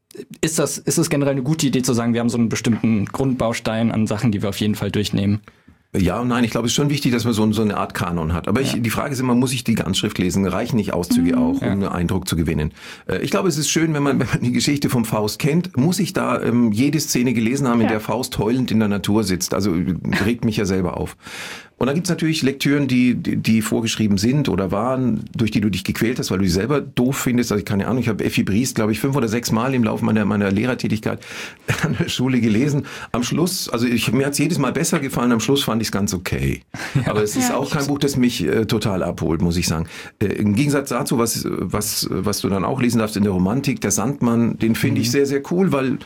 Ist das, ist es generell eine gute Idee zu sagen, wir haben so einen bestimmten Grundbaustein an Sachen, die wir auf jeden Fall durchnehmen? Ja und nein, ich glaube, es ist schon wichtig, dass man so, so eine Art Kanon hat. Aber ich, ja. die Frage ist immer, muss ich die Ganzschrift lesen? Reichen nicht Auszüge mhm. auch, um ja. einen Eindruck zu gewinnen? Ich glaube, es ist schön, wenn man, wenn man die Geschichte vom Faust kennt, muss ich da ähm, jede Szene gelesen haben, in ja. der Faust heulend in der Natur sitzt. Also regt mich ja selber auf. Und dann gibt's natürlich Lektüren, die, die die vorgeschrieben sind oder waren, durch die du dich gequält hast, weil du die selber doof findest. Also ich keine Ahnung, ich habe Effi Briest, glaube ich, fünf oder sechs Mal im Laufe meiner meiner Lehrertätigkeit an der Schule gelesen. Am Schluss, also ich, mir hat's jedes Mal besser gefallen, am Schluss fand ich's ganz okay. Ja. Aber es ist ja, auch kein Buch, das mich äh, total abholt, muss ich sagen. Äh, im Gegensatz dazu, was was was du dann auch lesen darfst in der Romantik, der Sandmann, den finde mhm. ich sehr, sehr cool, weil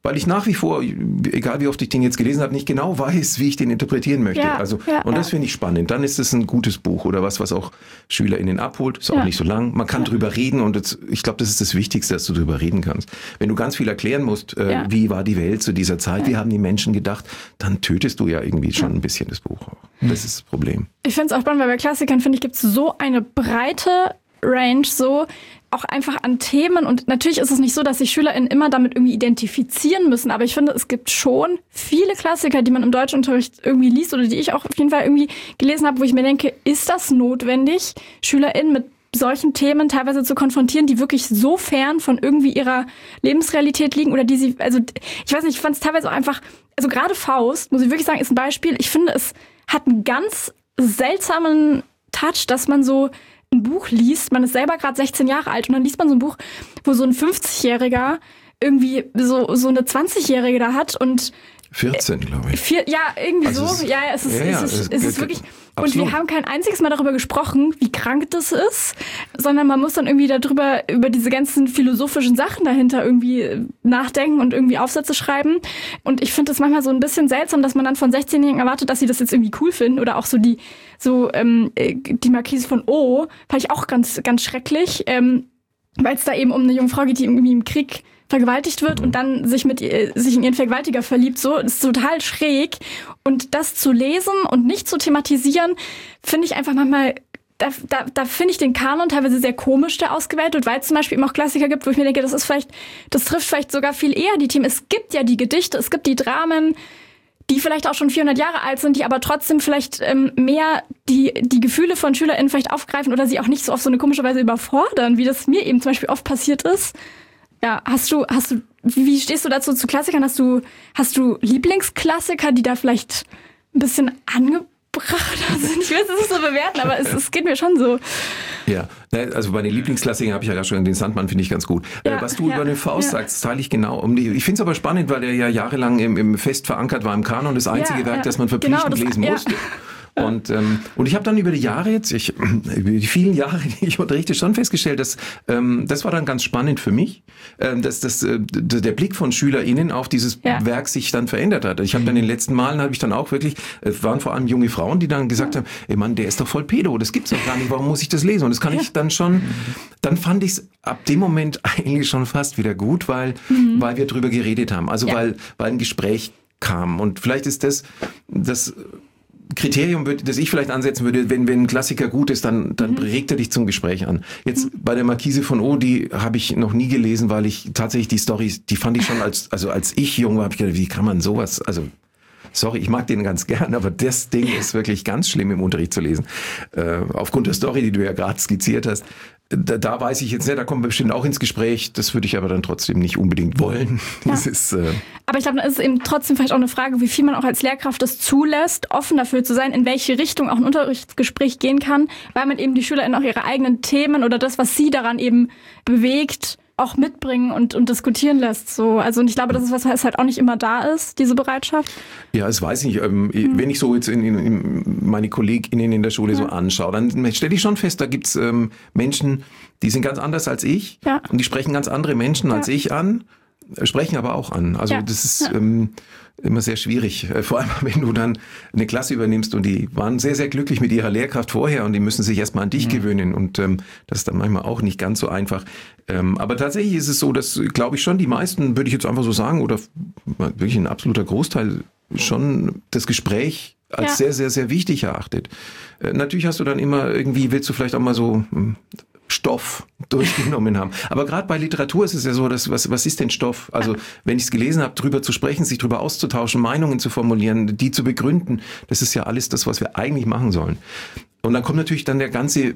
weil ich nach wie vor, egal wie oft ich den jetzt gelesen habe, nicht genau weiß, wie ich den interpretieren möchte. Ja, also ja, Und das ja. finde ich spannend. Dann ist es ein gutes Buch oder was, was auch SchülerInnen abholt. Ist auch Ja. nicht so lang. Man kann Ja. drüber reden und das, ich glaube, das ist das Wichtigste, dass du drüber reden kannst. Wenn du ganz viel erklären musst, äh, Ja. wie war die Welt zu dieser Zeit, Ja. wie haben die Menschen gedacht, dann tötest du ja irgendwie schon ein bisschen das Buch. Das ist das Problem. Ich finde es auch spannend, weil bei Klassikern, finde ich, gibt es so eine breite Range, so auch einfach an Themen. Und natürlich ist es nicht so, dass sich SchülerInnen immer damit irgendwie identifizieren müssen. Aber ich finde, es gibt schon viele Klassiker, die man im Deutschunterricht irgendwie liest oder die ich auch auf jeden Fall irgendwie gelesen habe, wo ich mir denke, ist das notwendig, SchülerInnen mit solchen Themen teilweise zu konfrontieren, die wirklich so fern von irgendwie ihrer Lebensrealität liegen oder die sie, also ich weiß nicht, ich fand es teilweise auch einfach, also gerade Faust, muss ich wirklich sagen, ist ein Beispiel. Ich finde, es hat einen ganz seltsamen Touch, dass man so ein Buch liest, man ist selber gerade sechzehn Jahre alt und dann liest man so ein Buch, wo so ein fünfzigjähriger irgendwie so, so eine zwanzigjährige da hat und vierzehn, glaube ich. Vier, ja, irgendwie Also so. es ist- Ja, es ist, ja, ja, es ist, es- es ist wirklich. Und absolut. wir haben kein einziges Mal darüber gesprochen, wie krank das ist, sondern man muss dann irgendwie darüber, über diese ganzen philosophischen Sachen dahinter irgendwie nachdenken und irgendwie Aufsätze schreiben. Und ich finde es manchmal so ein bisschen seltsam, dass man dann von sechzehnjährigen erwartet, dass sie das jetzt irgendwie cool finden. Oder auch so die, so, ähm, die Marquise von O, fand ich auch ganz, ganz schrecklich, ähm, weil es da eben um eine junge Frau geht, die irgendwie im Krieg vergewaltigt wird und dann sich mit ihr- sich in ihren Vergewaltiger verliebt, so, das ist total schräg. Und das zu lesen und nicht zu thematisieren, finde ich einfach manchmal, da, da, da finde ich den Kanon teilweise sehr komisch, der ausgewählt wird, weil es zum Beispiel eben auch Klassiker gibt, wo ich mir denke, das ist vielleicht, das trifft vielleicht sogar viel eher die Themen. Es gibt ja die Gedichte, es gibt die Dramen, die vielleicht auch schon vierhundert Jahre alt sind, die aber trotzdem vielleicht ähm, mehr die, die Gefühle von SchülerInnen vielleicht aufgreifen oder sie auch nicht so auf so eine komische Weise überfordern, wie das mir eben zum Beispiel oft passiert ist. Ja, hast du, hast du, wie stehst du dazu zu Klassikern? Hast du, hast du Lieblingsklassiker, die da vielleicht ein bisschen angebrachter sind? Ich will es nicht so bewerten, aber es, es geht mir schon so. Ja, ne, also bei den Lieblingsklassikern habe ich ja gerade schon, den Sandmann finde ich ganz gut. Ja, äh, was du ja, über den Faust ja. sagst, teile ich genau um die. Ich finde es aber spannend, weil der ja jahrelang im, im fest verankert war im Kanon, das einzige Ja, Werk, ja. das man verpflichtend Genau, das- lesen ja. musste. Und, ähm, und ich habe dann über die Jahre jetzt, ich, über die vielen Jahre, die ich unterrichte, schon festgestellt, dass ähm, das war dann ganz spannend für mich, ähm, dass, dass äh, d- der Blick von SchülerInnen auf dieses Ja. Werk sich dann verändert hat. Ich habe dann in den letzten Malen, habe ich dann auch wirklich, es waren vor allem junge Frauen, die dann gesagt haben, ey Mann, der ist doch voll pedo, das gibt's doch gar nicht, warum muss ich das lesen? Und das kann ich dann schon, dann fand ich es ab dem Moment eigentlich schon fast wieder gut, weil, weil wir drüber geredet haben. Also Ja. weil, weil ein Gespräch kam. Und vielleicht ist das, das Kriterium, das ich vielleicht ansetzen würde, wenn, wenn ein Klassiker gut ist, dann, dann Mhm. regt er dich zum Gespräch an. Jetzt bei der Marquise von O, die habe ich noch nie gelesen, weil ich tatsächlich die Storys, die fand ich schon als, also als ich jung war, habe ich gedacht, wie kann man sowas, also sorry, ich mag den ganz gern, aber das Ding ist wirklich ganz schlimm im Unterricht zu lesen. Äh, aufgrund der Story, die du ja gerade skizziert hast, da, da weiß ich jetzt nicht, da kommen wir bestimmt auch ins Gespräch, das würde ich aber dann trotzdem nicht unbedingt wollen. Das ist, äh, Aber ich glaube, dann ist es eben trotzdem vielleicht auch eine Frage, wie viel man auch als Lehrkraft das zulässt, offen dafür zu sein, in welche Richtung auch ein Unterrichtsgespräch gehen kann, weil man eben die SchülerInnen auch ihre eigenen Themen oder das, was sie daran eben bewegt, auch mitbringen und, und diskutieren lässt. So. Also, und ich glaube, das ist was, was halt auch nicht immer da ist, diese Bereitschaft. Ja, das weiß ich nicht. Ähm, Wenn ich so jetzt in, in, in meine KollegInnen in der Schule so anschaue, dann stelle ich schon fest, da gibt's ähm, Menschen, die sind ganz anders als ich Ja. und die sprechen ganz andere Menschen als ich an, äh, sprechen aber auch an. Also Ja. das ist Ja. ähm, immer sehr schwierig. Äh, Vor allem, wenn du dann eine Klasse übernimmst und die waren sehr, sehr glücklich mit ihrer Lehrkraft vorher und die müssen sich erstmal an dich gewöhnen und ähm, das ist dann manchmal auch nicht ganz so einfach. Ähm, aber tatsächlich ist es so, dass, glaube ich schon, die meisten, würde ich jetzt einfach so sagen, oder wirklich ein absoluter Großteil schon das Gespräch als Ja. sehr, sehr, sehr wichtig erachtet. Äh, natürlich hast du dann immer irgendwie, willst du vielleicht auch mal so hm, Stoff durchgenommen haben. Aber gerade bei Literatur ist es ja so, dass was, was ist denn Stoff? Also wenn ich es gelesen habe, drüber zu sprechen, sich drüber auszutauschen, Meinungen zu formulieren, die zu begründen, das ist ja alles das, was wir eigentlich machen sollen. Und dann kommt natürlich dann der ganze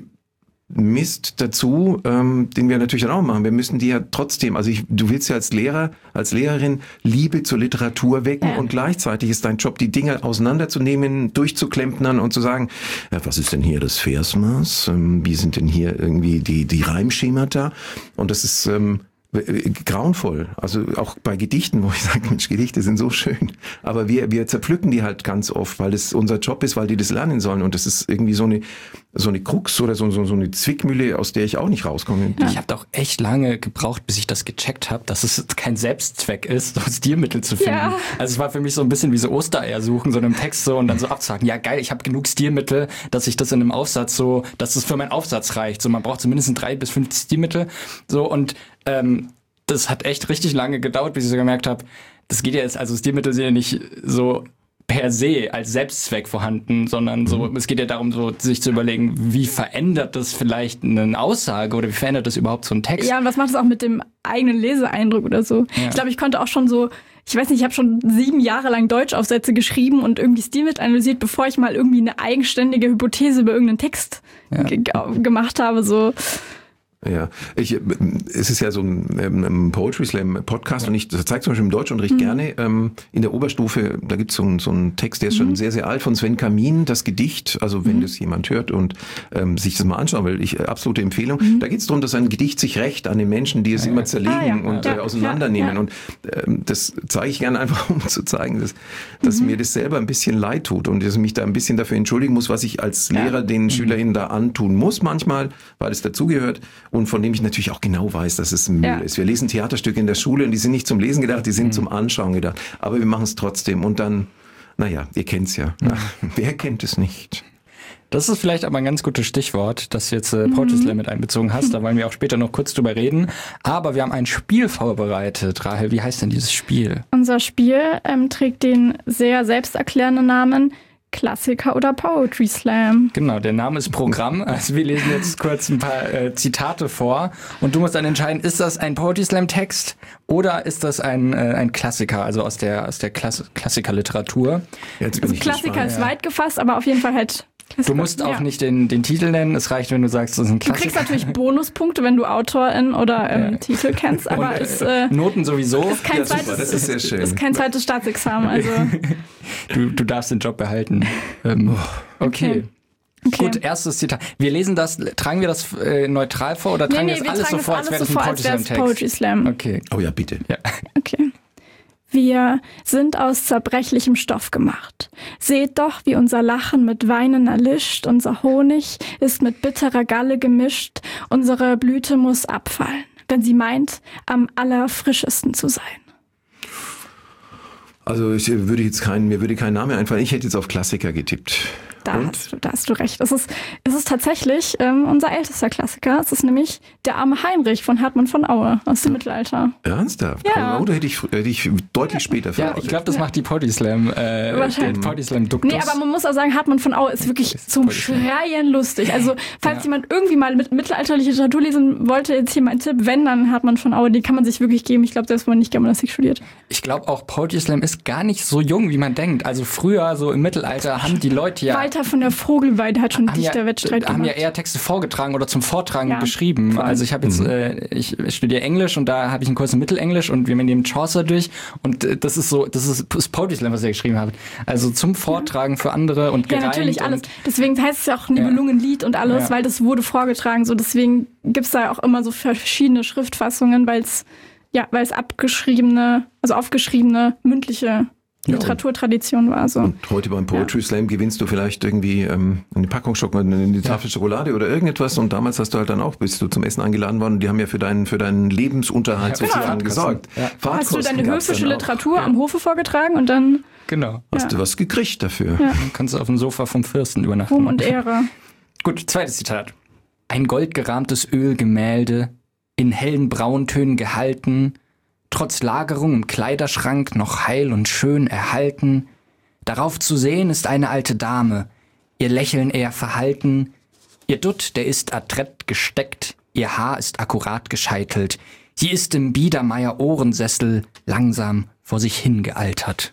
Mist dazu, ähm, den wir natürlich dann auch machen. Wir müssen die ja trotzdem, also ich, du willst ja als Lehrer, als Lehrerin Liebe zur Literatur wecken Ja. und gleichzeitig ist dein Job, die Dinge auseinanderzunehmen, durchzuklempnern und zu sagen, ja, was ist denn hier das Versmaß? Ähm, wie sind denn hier irgendwie die, die Reimschemata? Und das ist, ähm, grauenvoll. Also auch bei Gedichten, wo ich sage, Mensch, Gedichte sind so schön. Aber wir, wir zerpflücken die halt ganz oft, weil es unser Job ist, weil die das lernen sollen. Und das ist irgendwie so eine, so eine Krux oder so, so, so eine Zwickmühle, aus der ich auch nicht rauskomme. Ich habe doch echt lange gebraucht, bis ich das gecheckt habe, dass es kein Selbstzweck ist, so Stilmittel zu finden. Ja. Also es war für mich so ein bisschen wie so Ostereier suchen, so in einem Text so und dann so abzuhaken. Ja geil, ich habe genug Stilmittel, dass ich das in einem Aufsatz so, dass es für meinen Aufsatz reicht. So man braucht zumindest drei bis fünf Stilmittel. So und ähm, das hat echt richtig lange gedauert, bis ich so gemerkt habe, das geht ja jetzt, also Stilmittel sind ja nicht so per se als Selbstzweck vorhanden, sondern so, mhm. es geht ja darum, so sich zu überlegen, wie verändert das vielleicht eine Aussage oder wie verändert das überhaupt so einen Text? Ja, und was macht es auch mit dem eigenen Leseeindruck oder so? Ja. Ich glaube, ich konnte auch schon so, ich weiß nicht, ich habe schon sieben Jahre lang Deutschaufsätze geschrieben und irgendwie Stilmittel analysiert, bevor ich mal irgendwie eine eigenständige Hypothese über irgendeinen Text ja. ge- gemacht habe, so. Ja, ich, es ist ja so ein, ein Poetry Slam Podcast ja. und ich das zeige zum Beispiel im Deutschunterricht mhm. gerne ähm, in der Oberstufe, da gibt es so, so einen Text, der ist mhm. schon sehr, sehr alt, von Sven Kamin, das Gedicht, also wenn mhm. das jemand hört und ähm, sich das mal anschauen will, ich, absolute Empfehlung. Mhm. Da geht es darum, dass ein Gedicht sich rächt an den Menschen, die es ja, immer zerlegen ah, ja. und ja. äh, auseinandernehmen ja. und ähm, das zeige ich gerne einfach, um zu zeigen, dass, dass mhm. mir das selber ein bisschen leid tut und dass ich mich da ein bisschen dafür entschuldigen muss, was ich als Lehrer ja. den mhm. SchülerInnen da antun muss manchmal, weil es dazugehört. Und von dem ich natürlich auch genau weiß, dass es Müll ja. ist. Wir lesen Theaterstücke in der Schule und die sind nicht zum Lesen gedacht, die sind mhm. zum Anschauen gedacht. Aber wir machen es trotzdem. Und dann, naja, ihr kennt's ja. Mhm. Ach, wer kennt es nicht? Das ist vielleicht aber ein ganz gutes Stichwort, dass du jetzt äh, Poetry Slam mit einbezogen hast. Da wollen wir auch später noch kurz drüber reden. Aber wir haben ein Spiel vorbereitet. Rahel, wie heißt denn dieses Spiel? Unser Spiel ähm, trägt den sehr selbsterklärenden Namen Klassiker oder Poetry Slam. Genau, der Name ist Programm. Also wir lesen jetzt kurz ein paar äh, Zitate vor und du musst dann entscheiden, ist das ein Poetry Slam Text oder ist das ein, äh, ein Klassiker, also aus der, aus der Klass- Klassikerliteratur. Jetzt bin also ich Klassiker ist ja. weit gefasst, aber auf jeden Fall halt Du musst auch ja. nicht den, den Titel nennen, es reicht, wenn du sagst, das ist ein Klassiker. Du kriegst natürlich Bonuspunkte, wenn du Autorin oder ähm, ja. Titel kennst, aber und, ist, äh, Noten sowieso. Ist kein, ja, zweites, super, das ist sehr schön. Ist kein zweites Staatsexamen. Also. du, du darfst den Job behalten. Ähm, okay. okay. Gut, erstes Zitat. Wir lesen das, tragen wir das äh, neutral vor oder tragen nee, nee, wir das alles so vor, als wäre das ein Poetry Slam Text? Okay. Oh ja, bitte. Ja. Okay. Wir sind aus zerbrechlichem Stoff gemacht. Seht doch, wie unser Lachen mit Weinen erlischt, unser Honig ist mit bitterer Galle gemischt, unsere Blüte muss abfallen, wenn sie meint, am allerfrischesten zu sein. Also ich würde jetzt keinen, mir würde kein Name einfallen. Ich hätte jetzt auf Klassiker getippt. Da, hast du, da hast du recht. Es ist, es ist tatsächlich ähm, unser ältester Klassiker. Es ist nämlich Der arme Heinrich von Hartmann von Aue aus dem ja. Mittelalter. Ernsthaft? Ja. Oh, da hätte ich, hätte ich deutlich später verraten. Ja, ich glaube, das ja. macht die Poetry Slam, äh, den Poetry Slam Duktus. Nee, aber man muss auch sagen, Hartmann von Aue ist wirklich ist zum Schreien lustig. Also, falls ja. jemand irgendwie mal mit mittelalterliche Literatur lesen wollte, jetzt hier mein Tipp, wenn, dann Hartmann von Aue, den kann man sich wirklich geben. Ich glaube, selbst wenn man nicht Germanistik studiert. Ich glaube auch, Poetry Slam ist gar nicht so jung, wie man denkt. Also früher, so im Mittelalter, haben die Leute ja... Walter von der Vogelweide hat schon einen Dichterwettstreit gemacht. Haben ja eher Texte vorgetragen oder zum Vortragen ja, beschrieben. voll. Also ich habe jetzt, mhm. äh, ich studiere Englisch und da habe ich einen Kurs in Mittelenglisch und wir nehmen Chaucer durch und äh, das ist so, das ist das Poetry Slam, was ihr geschrieben habt. Also zum Vortragen ja. für andere und gereimt. Ja, natürlich alles. Deswegen heißt es ja auch Nibelungenlied und alles, ja. weil das wurde vorgetragen. So deswegen gibt's da auch immer so verschiedene Schriftfassungen, weil es ja, weil es abgeschriebene, also aufgeschriebene mündliche Literaturtradition war so. Und heute beim Poetry Slam gewinnst du vielleicht irgendwie ähm, eine Packung Schokolade, eine Tafel ja. Schokolade oder irgendetwas und damals hast du halt dann auch, bist du zum Essen eingeladen worden und die haben ja für deinen für deinen Lebensunterhalt ja, sozusagen genau. gesorgt. Ja. Hast du deine höfische Literatur ja. am Hofe vorgetragen und dann genau. hast ja. du was gekriegt dafür. Ja. Dann kannst du auf dem Sofa vom Fürsten übernachten. Ruhm und Ehre. Gut, zweites Zitat. Ein goldgerahmtes Ölgemälde, in hellen Brauntönen gehalten, trotz Lagerung im Kleiderschrank noch heil und schön erhalten. Darauf zu sehen ist eine alte Dame, ihr Lächeln eher verhalten, ihr Dutt, der ist adrett gesteckt, ihr Haar ist akkurat gescheitelt, sie ist im Biedermeier-Ohrensessel langsam vor sich hingealtert.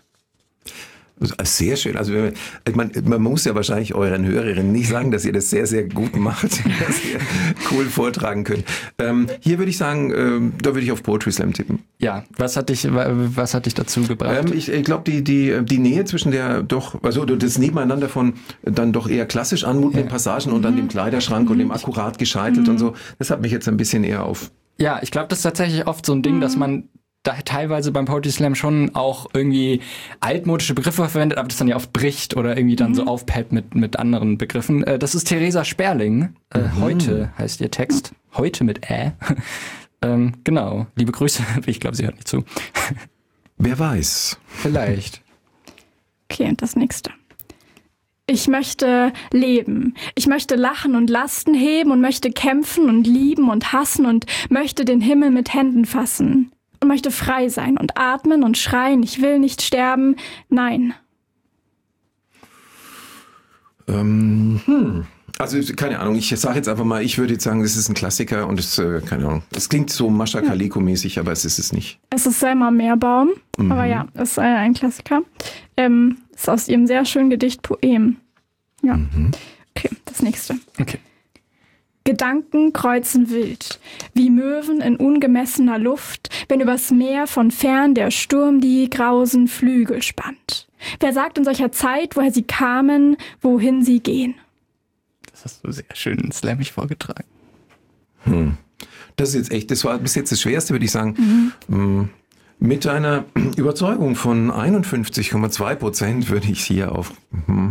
Sehr schön. Also man, man muss ja wahrscheinlich euren Hörerinnen nicht sagen, dass ihr das sehr, sehr gut macht, dass ihr cool vortragen könnt. Ähm, hier würde ich sagen, ähm, da würde ich auf Poetry Slam tippen. Ja, was hat dich, was hat dich dazu gebracht? Ähm, ich ich glaube, die, die, die Nähe zwischen der doch, also das Nebeneinander von dann doch eher klassisch anmutenden ja. Passagen und dann dem Kleiderschrank und dem akkurat gescheitelt mhm. und so, das hat mich jetzt ein bisschen eher auf Ja, ich glaube, das ist tatsächlich oft so ein Ding, mhm. dass man da teilweise beim Poetry Slam schon auch irgendwie altmodische Begriffe verwendet, aber das dann ja oft bricht oder irgendwie dann mhm. so aufpeppt mit, mit anderen Begriffen. Äh, das ist Theresa Sperling. Äh, mhm. Heute heißt ihr Text. Heute mit Ä. ähm, genau. Liebe Grüße. Ich glaube, sie hört nicht zu. Wer weiß. Vielleicht. Okay, und das nächste. Ich möchte leben. Ich möchte lachen und Lasten heben und möchte kämpfen und lieben und hassen und möchte den Himmel mit Händen fassen. Und möchte frei sein und atmen und schreien, ich will nicht sterben. Nein. Ähm, hm. Also keine Ahnung, ich sage jetzt einfach mal, ich würde jetzt sagen, das ist ein Klassiker und es, äh, keine Ahnung, es klingt so Mascha Kaleko-mäßig, aber es ist es nicht. Es ist Selma Meerbaum, mhm. aber ja, es ist äh, ein Klassiker. Ähm, ist aus ihrem sehr schönen Gedicht Poem. Ja. Mhm. Okay, das nächste. Okay. Gedanken kreuzen wild, wie Möwen in ungemessener Luft, wenn übers Meer von fern der Sturm die grausen Flügel spannt. Wer sagt in solcher Zeit, woher sie kamen, wohin sie gehen? Das hast du sehr schön slammig vorgetragen. Hm. Das ist jetzt echt, das war bis jetzt das Schwerste, würde ich sagen. Mhm. Mit einer Überzeugung von einundfünfzig Komma zwei Prozent würde ich hier auf hm,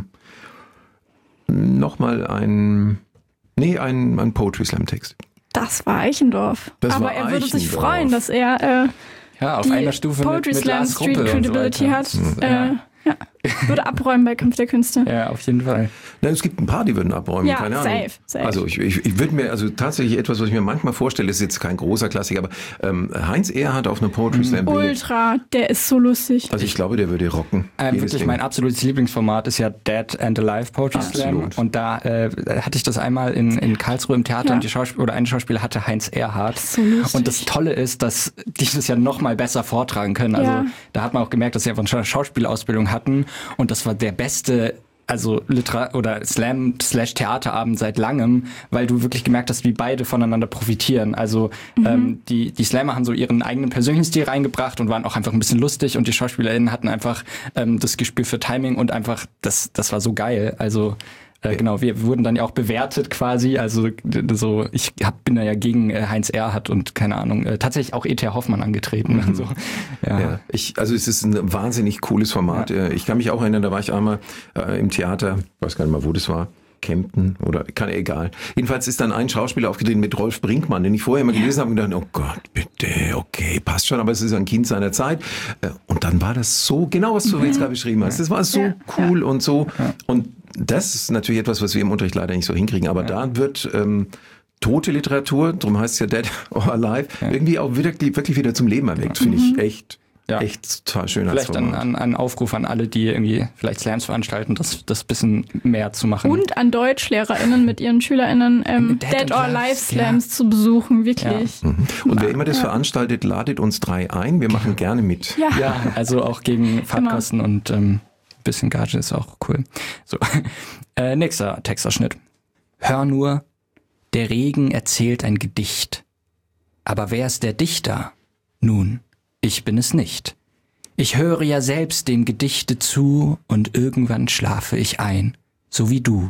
nochmal ein... Nee, ein, ein Poetry Slam Text. Das war Eichendorff. Das Aber war er würde sich Eichendorff. freuen, dass er äh, ja, auf die einer Stufe Poetry mit, mit Slam Lars Street Ruppe Credibility und so hat. weiter. Äh, ja. Würde abräumen bei Kampf der Künste. Ja, auf jeden Fall. Nein, es gibt ein paar, die würden abräumen, Ja, keine Ahnung. safe, safe. Also ich, ich, ich würde mir, also tatsächlich etwas, was ich mir manchmal vorstelle, ist jetzt kein großer Klassiker, aber ähm, Heinz Erhardt auf einer Poetry Slam Bühne. Ultra, der ist so lustig. Also ich glaube, der würde rocken. Ähm, Jedes wirklich, Ding. mein absolutes Lieblingsformat ist ja Dead and Alive Poetry Slam. Absolut. Und da äh, hatte ich das einmal in, in Karlsruhe im Theater Ja. und die Schauspiel oder eine Schauspieler hatte Heinz Erhardt. So lustig. Und das Tolle ist, dass die das ja noch mal besser vortragen können. Also Ja. da hat man auch gemerkt, dass sie einfach eine Schauspielausbildung hatten und das war der beste also Liter- oder Slam-Slash-Theaterabend seit langem, weil du wirklich gemerkt hast, wie beide voneinander profitieren. Also mhm. ähm, die, die Slammer haben so ihren eigenen persönlichen Stil reingebracht und waren auch einfach ein bisschen lustig und die SchauspielerInnen hatten einfach ähm, das Gespür für Timing und einfach, das, das war so geil. Also äh, genau, wir wurden dann ja auch bewertet quasi, also so, ich hab, bin da ja gegen äh, Heinz Erhardt und keine Ahnung, äh, tatsächlich auch E T Hoffmann angetreten. Mhm. Also, ja. Ja, ich, also es ist ein wahnsinnig cooles Format. Ja. Ich kann mich auch erinnern, da war ich einmal äh, im Theater, ich weiß gar nicht mal, wo das war. Kempten oder kann egal. Jedenfalls ist dann ein Schauspieler aufgetreten mit Rolf Brinkmann, den ich vorher immer gelesen habe und gedacht, oh Gott, bitte, okay, passt schon, aber es ist ein Kind seiner Zeit. Und dann war das so, genau was du jetzt gerade beschrieben hast. Das war so Ja. cool und so. Und das ist natürlich etwas, was wir im Unterricht leider nicht so hinkriegen. Aber da wird ähm, tote Literatur, darum heißt es ja Dead or Alive, irgendwie auch wirklich, wirklich wieder zum Leben erweckt. Finde ich echt. Ja. Echt total schön. Vielleicht als an, Format. an, an Aufruf an alle, die irgendwie vielleicht Slams veranstalten, das, das bisschen mehr zu machen. Und an DeutschlehrerInnen mit ihren SchülerInnen ähm, Dead Dead and or Alive, Alive Slams zu besuchen, wirklich. Mhm. Und wer immer das veranstaltet, ladet uns drei ein. Wir machen gerne mit. Ja. Ja, also auch gegen Fahrtkosten und ähm, bisschen Gage ist auch cool. So, äh, nächster Textausschnitt. Hör nur, der Regen erzählt ein Gedicht. Aber wer ist der Dichter? Nun, ich bin es nicht. Ich höre ja selbst dem Gedichte zu und irgendwann schlafe ich ein, so wie du.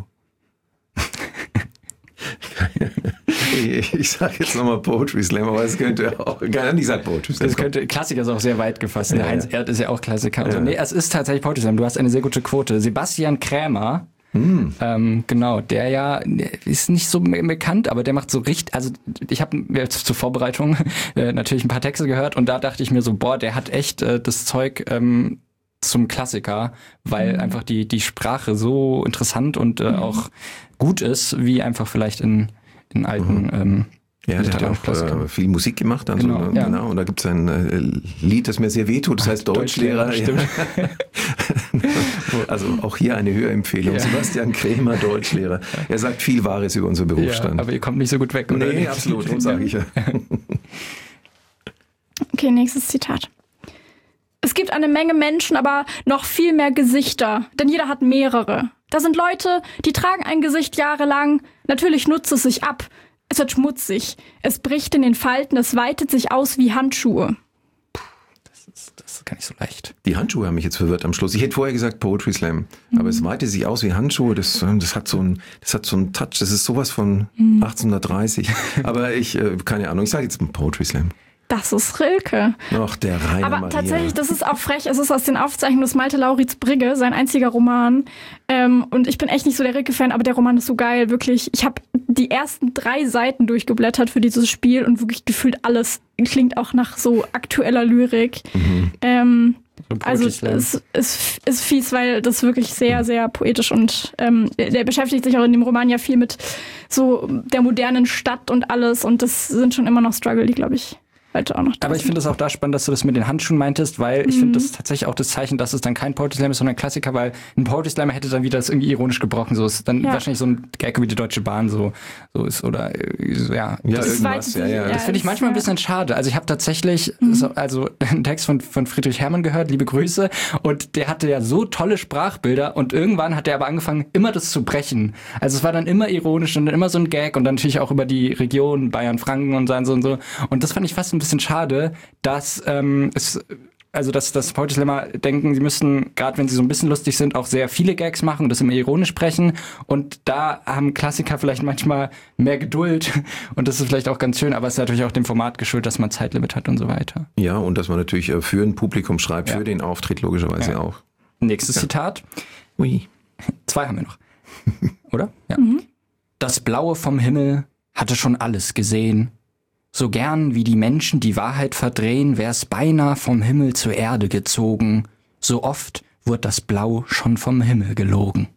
Ich sage jetzt nochmal Poetry Slam, aber es könnte auch, gar nicht sagen Poetry Slam. Das könnte, Klassiker ist auch sehr weit gefasst. Ja, Der Heinz ja. Erhardt ist ja auch Klassiker. Und so. Ja. Nee, es ist tatsächlich Poetry Slam. Du hast eine sehr gute Quote. Sebastian Krämer, Hm. ähm, genau, der ja der ist nicht so me- bekannt, aber der macht so richtig, also ich habe jetzt zur Vorbereitung äh, natürlich ein paar Texte gehört und da dachte ich mir so, boah, der hat echt äh, das Zeug ähm, zum Klassiker, weil Mhm. einfach die die Sprache so interessant und äh, auch gut ist, wie einfach vielleicht in, in alten ähm, Ja, der hat auch Literaturklassikern. äh, viel Musik gemacht. Also, Genau, genau, ja. genau. Und da gibt es ein äh, Lied, das mir sehr wehtut, das heißt Deutschlehrer. Deutschlehrer, Ja. Also auch hier eine Hörempfehlung. Ja. Sebastian Krämer, Deutschlehrer. Er sagt viel Wahres über unseren Ja, Berufsstand. aber ihr kommt nicht so gut weg, oder? Nee, absolut, das sage ich ja. Okay, nächstes Zitat. Es gibt eine Menge Menschen, aber noch viel mehr Gesichter, denn jeder hat mehrere. Da sind Leute, die tragen ein Gesicht jahrelang. Natürlich nutzt es sich ab. Es wird schmutzig. Es bricht in den Falten. Es weitet sich aus wie Handschuhe. das, das ist gar nicht so leicht. Die Handschuhe haben mich jetzt verwirrt am Schluss. Ich hätte vorher gesagt Poetry Slam, mhm. aber es weite sich aus wie Handschuhe. Das, das hat so ein, das hat so einen Touch. Das ist sowas von mhm. achtzehnhundertdreißig. Aber ich, äh, keine Ahnung, ich sage jetzt Poetry Slam. Das ist Rilke. Ach, der Rainer Aber Maria. tatsächlich, das ist auch frech. Es ist aus den Aufzeichnungen des Malte Lauritz Brigge, sein einziger Roman. Ähm, und ich bin echt nicht so der Rilke-Fan, aber der Roman ist so geil, wirklich. Ich habe die ersten drei Seiten durchgeblättert für dieses Spiel und wirklich gefühlt alles klingt auch nach so aktueller Lyrik. Mhm. Ähm, so also es ist, ist, ist fies, weil das wirklich sehr, sehr poetisch und ähm, der beschäftigt sich auch in dem Roman ja viel mit so der modernen Stadt und alles und das sind schon immer noch Struggle, die, glaube ich, auch noch. Aber ich finde es auch da spannend, dass du das mit den Handschuhen meintest, weil mhm. ich finde, das ist tatsächlich auch das Zeichen, dass es dann kein Poetry Slam ist, sondern ein Klassiker, weil ein Poetry Slam hätte dann wieder das irgendwie ironisch gebrochen, so ist dann ja. wahrscheinlich so ein Gag wie die Deutsche Bahn so, so ist oder so, ja. Ja, das irgendwas, ja, ja. Das finde ich manchmal ein bisschen schade. Also ich habe tatsächlich mhm. so, also einen Text von, von Friedrich Herrmann gehört, liebe Grüße, und der hatte ja so tolle Sprachbilder und irgendwann hat er aber angefangen, immer das zu brechen. Also es war dann immer ironisch und dann immer so ein Gag und dann natürlich auch über die Region Bayern, Franken und so und so. Und das fand ich fast ein bisschen schade, dass ähm, es, also dass das Poetry Slammer denken, sie müssten, gerade wenn sie so ein bisschen lustig sind, auch sehr viele Gags machen und das immer ironisch sprechen. Und da haben Klassiker vielleicht manchmal mehr Geduld und das ist vielleicht auch ganz schön, aber es ist natürlich auch dem Format geschuldet, dass man Zeitlimit hat und so weiter. Ja, und dass man natürlich für ein Publikum schreibt, ja. für den Auftritt logischerweise ja. auch. Nächstes ja. Zitat. Ui. Zwei haben wir noch. Oder? Ja. Mhm. Das Blaue vom Himmel hatte schon alles gesehen. So gern wie die Menschen die Wahrheit verdrehen, wär's beinahe vom Himmel zur Erde gezogen. So oft wird das Blau schon vom Himmel gelogen.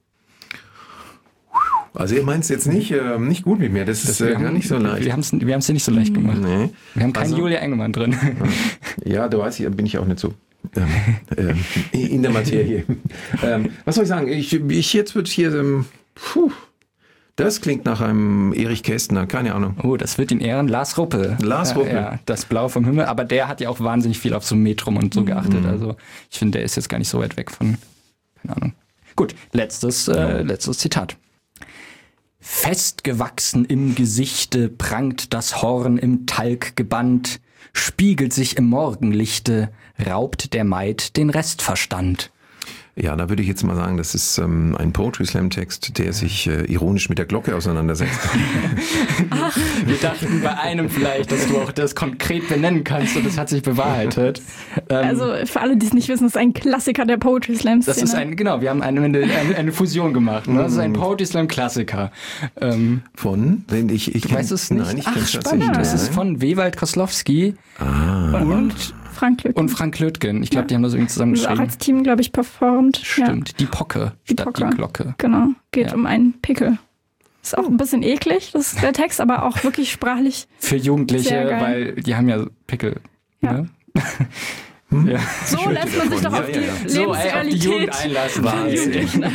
Also ihr meint es jetzt nicht, äh, nicht gut mit mir, das, das ist äh, gar nicht so leicht. Wir haben es wir haben's dir nicht so leicht gemacht. Nee. Wir haben keinen also, Julia Engelmann drin. Ja, du weißt, bin ich auch nicht so ähm, äh, in der Materie. ähm, was soll ich sagen? Ich, ich jetzt wird hier... Ähm, puh. Das klingt nach einem Erich Kästner, keine Ahnung. Oh, das wird ihn ehren. Lars Ruppel. Lars Ruppel. Ja, ja, das Blau vom Himmel. Aber der hat ja auch wahnsinnig viel auf so Metrum und so geachtet. Mhm. Also ich finde, der ist jetzt gar nicht so weit weg von, keine Ahnung. Gut, letztes, äh, letztes Zitat. Festgewachsen im Gesichte prangt das Horn im Talg gebannt, spiegelt sich im Morgenlichte, raubt der Maid den Restverstand. Ja, da würde ich jetzt mal sagen, das ist ähm, ein Poetry Slam Text, der sich äh, ironisch mit der Glocke auseinandersetzt. Ach, wir dachten bei einem vielleicht, dass du auch das konkret benennen kannst und das hat sich bewahrheitet. Ähm, also für alle, die es nicht wissen, das ist ein Klassiker der Poetry Slam Szene. Das ist ein, genau, wir haben eine, eine, eine Fusion gemacht. Ne? Das ist ein Poetry Slam Klassiker. Ähm, von? Wenn ich, ich du weißt es nicht? Nein, ich Ach, kenne spannend. Das ist von Wewald Koslowski ah. und Frank Lötgen. Und Frank Lötgen. Ich glaube, ja. die haben das irgendwie zusammengeschrieben. Also auch als Team, glaube ich, performt. Stimmt. Ja. Die Pocke die statt Pocke. die Glocke. Genau. Geht ja. um einen Pickel. Ist auch ein bisschen eklig, das ist der Text, aber auch wirklich sprachlich. Für Jugendliche, weil die haben ja Pickel. Ja. Ne? Hm? Ja. So lässt man sich doch auf die ja, ja. Lebensrealität so, ey, auf die Jugend einlassen. Wahnsinn.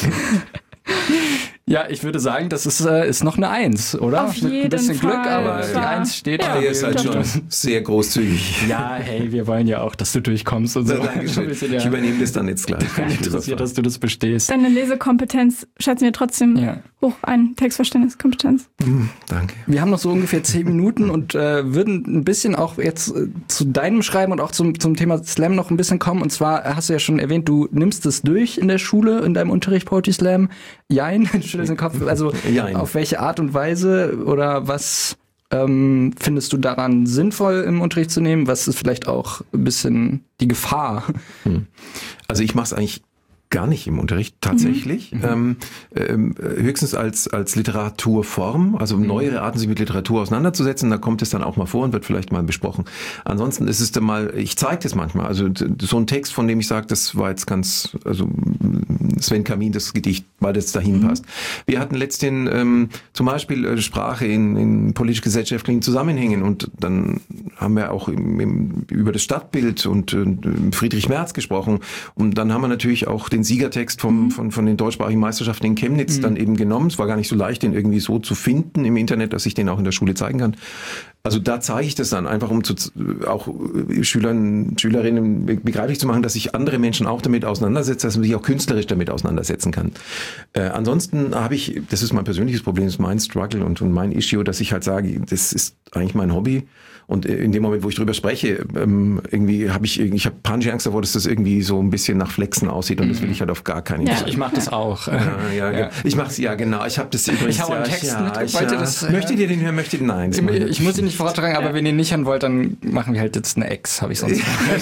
Ja, ich würde sagen, das ist, äh, ist noch eine Eins, oder? Auf Mit jeden ein bisschen Fall. Glück, aber die Eins steht ja, da. Ihr ist halt schon sehr großzügig. Ja, hey, wir wollen ja auch, dass du durchkommst. Und so. Ja, danke schön. Ich übernehme das dann jetzt gleich. Ich bin interessiert, dass du das bestehst. Deine Lesekompetenz schätzen wir trotzdem ja. hoch ein. Textverständniskompetenz. Mhm, danke. Wir haben noch so ungefähr zehn Minuten und äh, würden ein bisschen auch jetzt äh, zu deinem Schreiben und auch zum, zum Thema Slam noch ein bisschen kommen. Und zwar hast du ja schon erwähnt, du nimmst es durch in der Schule, in deinem Unterricht Poetry Slam. Jein, schüttelst den Kopf. Also Jein. Auf welche Art und Weise oder was ähm, findest du daran sinnvoll im Unterricht zu nehmen? Was ist vielleicht auch ein bisschen die Gefahr? Hm. Also ich mache es eigentlich gar nicht im Unterricht, tatsächlich. Mhm. Ähm, ähm, höchstens als, als Literaturform, also mhm. neuere Arten, sich mit Literatur auseinanderzusetzen, da kommt es dann auch mal vor und wird vielleicht mal besprochen. Ansonsten ist es dann mal, ich zeige das manchmal, also so ein Text, von dem ich sage, das war jetzt ganz, also Sven Kamin, das Gedicht, weil das dahin mhm. passt. Wir hatten letztens ähm, zum Beispiel äh, Sprache in, in politisch-gesellschaftlichen Zusammenhängen und dann haben wir auch im, im, über das Stadtbild und äh, Friedrich Merz gesprochen und dann haben wir natürlich auch den Siegertext vom, mhm. von, von den deutschsprachigen Meisterschaften in Chemnitz mhm. dann eben genommen. Es war gar nicht so leicht, den irgendwie so zu finden im Internet, dass ich den auch in der Schule zeigen kann. Also da zeige ich das dann einfach, um zu, auch Schülern, Schülerinnen begreiflich zu machen, dass sich andere Menschen auch damit auseinandersetzen, dass man sich auch künstlerisch damit auseinandersetzen kann. Äh, ansonsten habe ich, das ist mein persönliches Problem, das ist mein Struggle und, und mein Issue, dass ich halt sage, das ist eigentlich mein Hobby. Und in dem Moment, wo ich drüber spreche, ähm, irgendwie habe ich, ich habe panische Angst davor, dass das irgendwie so ein bisschen nach Flexen aussieht und das will ich halt auf gar keinen Fall. Ja, ich mache das auch. Ja, ja, ja. Ich mache es, ja genau. Ich habe das übrigens. Ich habe einen Text ja, mit. ich, Wollt ihr ja. das, Möchtet ihr den hören? Möchtet ihr? Nein. Ich, ich muss ihn nicht vortragen, aber ja. wenn ihr nicht hören wollt, dann machen wir halt jetzt eine Ex, habe ich sonst.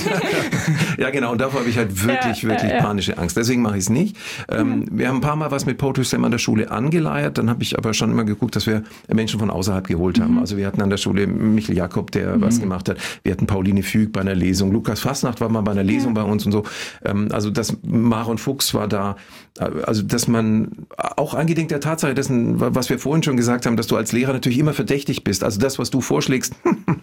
Ja, genau. Und davor habe ich halt wirklich, ja, wirklich ja, ja. panische Angst. Deswegen mache ich es nicht. Ähm, wir haben ein paar Mal was mit Poetry Slam an der Schule angeleiert. Dann habe ich aber schon immer geguckt, dass wir Menschen von außerhalb geholt haben. Mhm. Also wir hatten an der Schule Michael Jakob, der mhm. was gemacht hat. Wir hatten Pauline Füg bei einer Lesung. Lukas Fasnacht war mal bei einer Lesung ja. bei uns und so. Also das Maren Fuchs war da. Also dass man auch angedenkt der Tatsache dessen, was wir vorhin schon gesagt haben, dass du als Lehrer natürlich immer verdächtig bist. Also das, was du vorschlägst,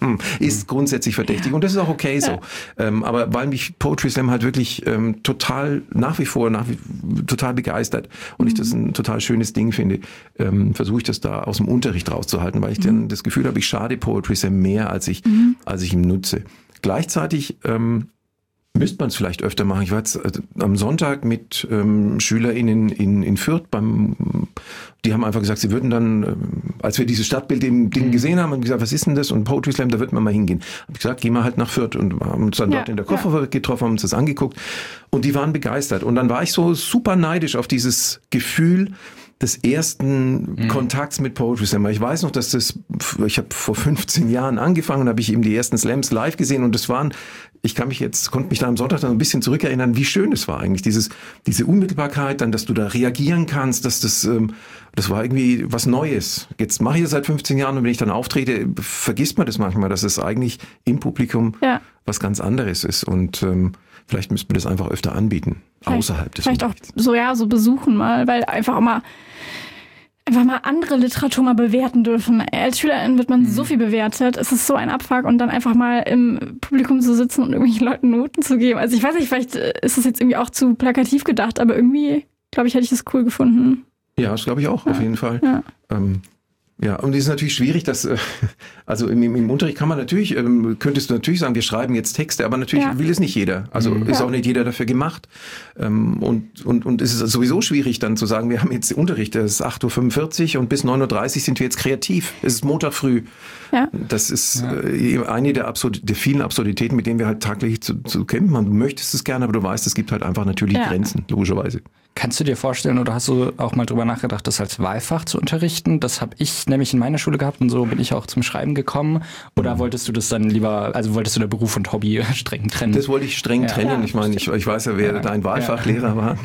ist grundsätzlich verdächtig. Und das ist auch okay so. Ja. Aber weil mich Poetry Slam halt wirklich total nach wie vor nach wie, total begeistert und mhm. ich das ein total schönes Ding finde, versuche ich das da aus dem Unterricht rauszuhalten, weil ich mhm. dann das Gefühl habe, ich schade Poetry Slam mehr, als ich, mhm. als ich ihm nutze. Gleichzeitig ähm, müsste man es vielleicht öfter machen. Ich war jetzt äh, am Sonntag mit ähm, SchülerInnen in, in Fürth beim, die haben einfach gesagt, sie würden dann, äh, als wir dieses Stadtbild im Ding gesehen haben, haben gesagt, was ist denn das? Und Poetry Slam, da wird man mal hingehen. Habe ich gesagt, gehen wir halt nach Fürth und haben uns dann ja, dort in der Kofferfabrik ja. getroffen, haben uns das angeguckt und die waren begeistert. Und dann war ich so super neidisch auf dieses Gefühl des ersten mhm. Kontakts mit Poetry Slam. Ich weiß noch, dass das, ich habe vor fünfzehn Jahren angefangen und habe ich eben die ersten Slams live gesehen und das waren, ich kann mich jetzt, konnte mich da am Sonntag dann ein bisschen zurückerinnern, wie schön es war eigentlich, dieses, diese Unmittelbarkeit, dann, dass du da reagieren kannst, dass das, ähm, das war irgendwie was Neues. Jetzt mache ich das seit fünfzehn Jahren und wenn ich dann auftrete, vergisst man das manchmal, dass es eigentlich im Publikum ja. was ganz anderes ist und ähm, vielleicht müssten wir das einfach öfter anbieten, vielleicht, außerhalb des Vielleicht Unterrichts. Auch so, ja, so besuchen mal, weil einfach auch mal einfach mal andere Literatur mal bewerten dürfen. Als Schülerin wird man mhm. so viel bewertet. Es ist so ein Abfuck und dann einfach mal im Publikum zu sitzen und irgendwelchen Leuten Noten zu geben. Also ich weiß nicht, vielleicht ist es jetzt irgendwie auch zu plakativ gedacht, aber irgendwie, glaube ich, hätte ich das cool gefunden. Ja, das glaube ich auch, ja. auf jeden Fall. Ja. Ähm, ja, und es ist natürlich schwierig, dass, also im, im Unterricht kann man natürlich, ähm, könntest du natürlich sagen, wir schreiben jetzt Texte, aber natürlich ja. will es nicht jeder. Also mhm. ist ja. auch nicht jeder dafür gemacht. Ähm, und, und, und es ist sowieso schwierig dann zu sagen, wir haben jetzt Unterricht, es ist acht Uhr fünfundvierzig und bis neun Uhr dreißig sind wir jetzt kreativ. Es ist Montag früh. Ja. Das ist ja. äh, eine der, Absurd- der vielen Absurditäten, mit denen wir halt tagtäglich zu, zu kämpfen haben. Du möchtest es gerne, aber du weißt, es gibt halt einfach natürlich ja. Grenzen, logischerweise. Kannst du dir vorstellen oder hast du auch mal drüber nachgedacht, das als Wahlfach zu unterrichten? Das habe ich nämlich in meiner Schule gehabt und so bin ich auch zum Schreiben gekommen. Oder mhm. wolltest du das dann lieber, also wolltest du da Beruf und Hobby streng trennen? Das wollte ich streng ja. trennen. Ja, ich meine, ich, ich weiß ja, wer ja. dein Wahlfachlehrer ja. war.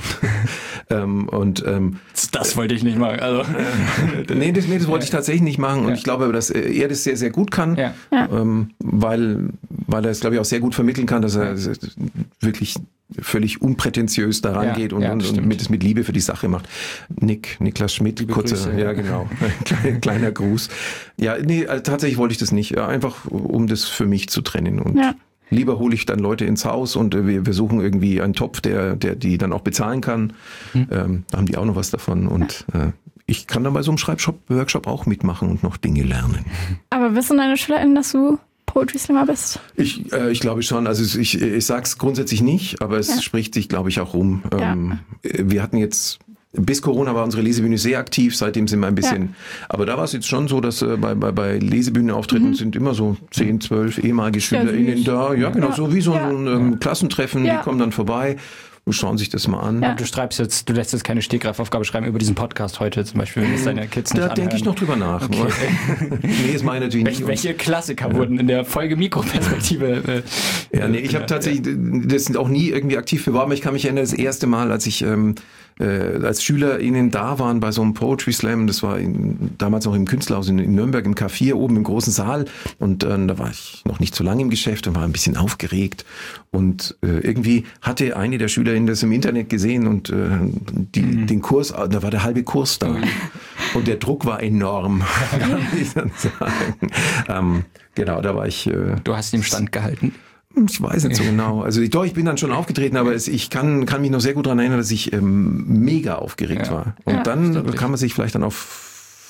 ähm, und ähm, das, das wollte ich nicht machen. Also. Äh, nee, das, nee, das wollte ich tatsächlich nicht machen. Und ja. ich glaube, dass er das sehr, sehr gut kann, ja. ähm, weil, weil er es, glaube ich, auch sehr gut vermitteln kann, dass er wirklich völlig unprätentiös daran ja, geht und, ja, und, und mit, mit Liebe für die Sache macht. Nick, Niklas Schmidt, Liebe kurzer, Grüße, ja, ja genau, kleiner, kleiner Gruß. Ja, nee, also tatsächlich wollte ich das nicht, einfach um das für mich zu trennen und ja. lieber hole ich dann Leute ins Haus und wir, wir suchen irgendwie einen Topf, der, der die dann auch bezahlen kann. Hm. Ähm, da haben die auch noch was davon und äh, ich kann dann bei so einem Schreibworkshop auch mitmachen und noch Dinge lernen. Aber wissen deine SchülerInnen, dass du Poetry Slammer bist? Ich, äh, ich glaube schon. Also ich, ich sage es grundsätzlich nicht, aber es ja. spricht sich, glaube ich, auch rum. Ähm, ja. Wir hatten jetzt, bis Corona war unsere Lesebühne sehr aktiv, seitdem sind wir ein bisschen, ja. aber da war es jetzt schon so, dass äh, bei, bei, bei Lesebühnenauftritten mhm. sind immer so zehn, zwölf ehemalige SchülerInnen ja, da. Ja, genau, ja. so wie so ja. ein ähm, Klassentreffen, ja. die kommen dann vorbei. Schauen sich das mal an. Ja. Du schreibst jetzt, du lässt jetzt keine Stegreifaufgabe schreiben über diesen Podcast heute zum Beispiel, wenn es deine Kids nicht Da denke ich noch drüber nach. Okay. Nee, ist meine natürlich welche, nicht. Welche Klassiker ja. wurden in der Folge Mikroperspektive? Äh, ja, nee, ich habe tatsächlich das sind auch nie irgendwie aktiv beworben. Ich kann mich erinnern, das erste Mal, als ich ähm, äh, als SchülerInnen da waren bei so einem Poetry Slam, das war in, damals noch im Künstlerhaus in, in Nürnberg im K vier oben im großen Saal und äh, da war ich noch nicht so lange im Geschäft und war ein bisschen aufgeregt und äh, irgendwie hatte eine der SchülerInnen das im Internet gesehen und äh, die, mhm. den Kurs, da war der halbe Kurs da mhm. und der Druck war enorm, kann ich dann sagen. Ähm, genau, da war ich... Äh, du hast ihm Stand gehalten? Ich weiß nicht so genau. Also ich, doch, ich bin dann schon aufgetreten, aber es, ich kann, kann mich noch sehr gut daran erinnern, dass ich ähm, mega aufgeregt ja. war. Und ja, dann kann man sich vielleicht dann auf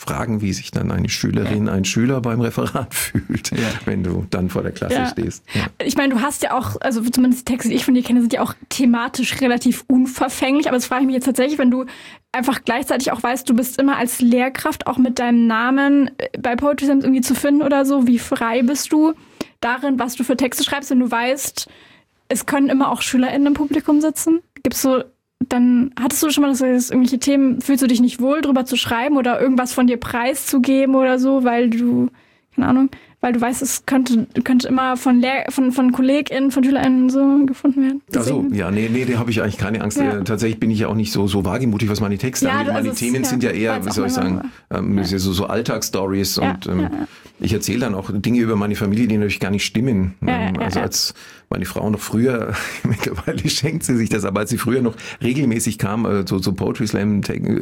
fragen, wie sich dann eine Schülerin, ja. ein Schüler beim Referat fühlt, ja. wenn du dann vor der Klasse ja. stehst. Ja. Ich meine, du hast ja auch, also zumindest die Texte, die ich von dir kenne, sind ja auch thematisch relativ unverfänglich, aber das frage ich mich jetzt tatsächlich, wenn du einfach gleichzeitig auch weißt, du bist immer als Lehrkraft auch mit deinem Namen bei Poetry Slams irgendwie zu finden oder so, wie frei bist du darin, was du für Texte schreibst, wenn du weißt, es können immer auch SchülerInnen im Publikum sitzen? Gibt's so, dann hattest du schon mal das, das irgendwelche Themen, fühlst du dich nicht wohl, drüber zu schreiben oder irgendwas von dir preiszugeben oder so, weil du, keine Ahnung, weil du weißt, es könnte, könnte immer von, Lehr- von, von KollegInnen, von SchülerInnen so gefunden werden. Also, ja, nee, nee, da habe ich eigentlich keine Angst. Ja. Tatsächlich bin ich ja auch nicht so, so wagemutig, was meine Texte ja, angeht. Meine also Themen ja, sind ja eher, wie soll ich sagen, ähm, ja. so, so Alltagsstories ja, und ähm, ja, ja. ich erzähle dann auch Dinge über meine Familie, die natürlich gar nicht stimmen. Ja, ähm, ja, also ja. als meine Frau noch früher, mittlerweile schenkt sie sich das, aber als sie früher noch regelmäßig kam, äh, so, so Poetry Slam,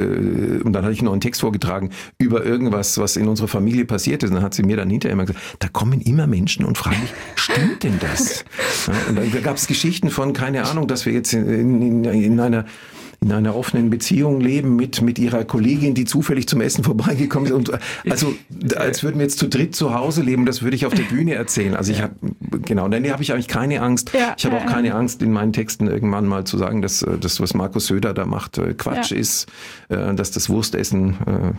äh, und dann hatte ich noch einen Text vorgetragen über irgendwas, was in unserer Familie passiert ist, und dann hat sie mir dann hinterher immer gesagt, da kommen immer Menschen und fragen mich, stimmt denn das? Ja, und dann gab es Geschichten von, keine Ahnung, dass wir jetzt in, in, in einer in einer offenen Beziehung leben mit mit ihrer Kollegin, die zufällig zum Essen vorbeigekommen ist. Und also als würden wir jetzt zu dritt zu Hause leben, das würde ich auf der Bühne erzählen. Also ich habe, genau, nee, habe ich eigentlich keine Angst. Ja, ich habe auch keine Angst, in meinen Texten irgendwann mal zu sagen, dass das, was Markus Söder da macht, Quatsch ja. ist, dass das Wurstessen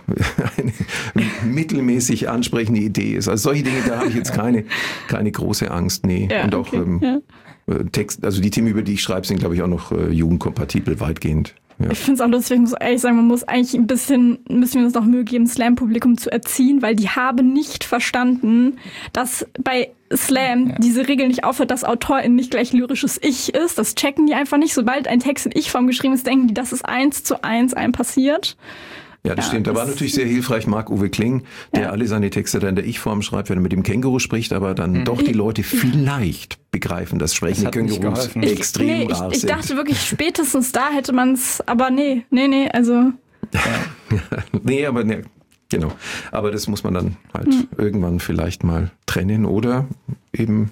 eine mittelmäßig ansprechende Idee ist. Also solche Dinge, da habe ich jetzt keine, keine große Angst. Nee. Ja, und auch okay. ähm, ja. Text, also die Themen, über die ich schreibe, sind, glaube ich, auch noch äh, jugendkompatibel weitgehend. Ja. Ich finde es auch lustig, ich muss ehrlich sagen, man muss eigentlich ein bisschen, müssen wir uns noch Mühe geben, Slam-Publikum zu erziehen, weil die haben nicht verstanden, dass bei Slam ja. diese Regel nicht aufhört, dass Autorin nicht gleich lyrisches Ich ist. Das checken die einfach nicht. Sobald ein Text in Ich-Form geschrieben ist, denken die, dass es eins zu eins einem passiert. Ja, das ja, stimmt. Da war natürlich sehr hilfreich Marc-Uwe Kling, der ja. alle seine Texte dann in der Ich-Form schreibt, wenn er mit dem Känguru spricht, aber dann mhm. doch die Leute vielleicht begreifen, dass sprechende Kängurus extrem nee, rar ich, ich sind. Ich dachte wirklich, spätestens da hätte man es, aber nee, nee, nee, also... Ja. nee, aber nee, genau. Aber das muss man dann halt mhm. irgendwann vielleicht mal trennen oder eben...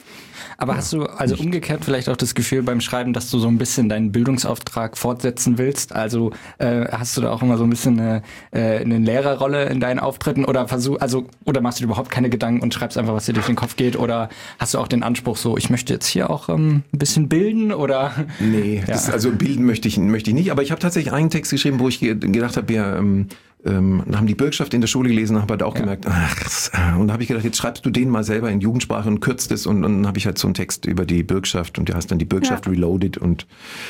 Aber hast du also umgekehrt vielleicht auch das Gefühl beim Schreiben, dass du so ein bisschen deinen Bildungsauftrag fortsetzen willst? Also äh, hast du da auch immer so ein bisschen eine, äh, eine Lehrerrolle in deinen Auftritten oder versuch, also oder machst du dir überhaupt keine Gedanken und schreibst einfach, was dir durch den Kopf geht? Oder hast du auch den Anspruch, so ich möchte jetzt hier auch ähm, ein bisschen bilden? Oder? Nee, ja. das, also bilden möchte ich möchte ich nicht. Aber ich habe tatsächlich einen Text geschrieben, wo ich ge- gedacht habe, wir ähm, Ähm, haben die Bürgschaft in der Schule gelesen, habe halt auch ja. gemerkt, ach, und da habe ich gedacht, jetzt schreibst du den mal selber in Jugendsprache und kürzt es und, und dann habe ich halt so einen Text über die Bürgschaft und der heißt dann die Bürgschaft ja. Reloaded und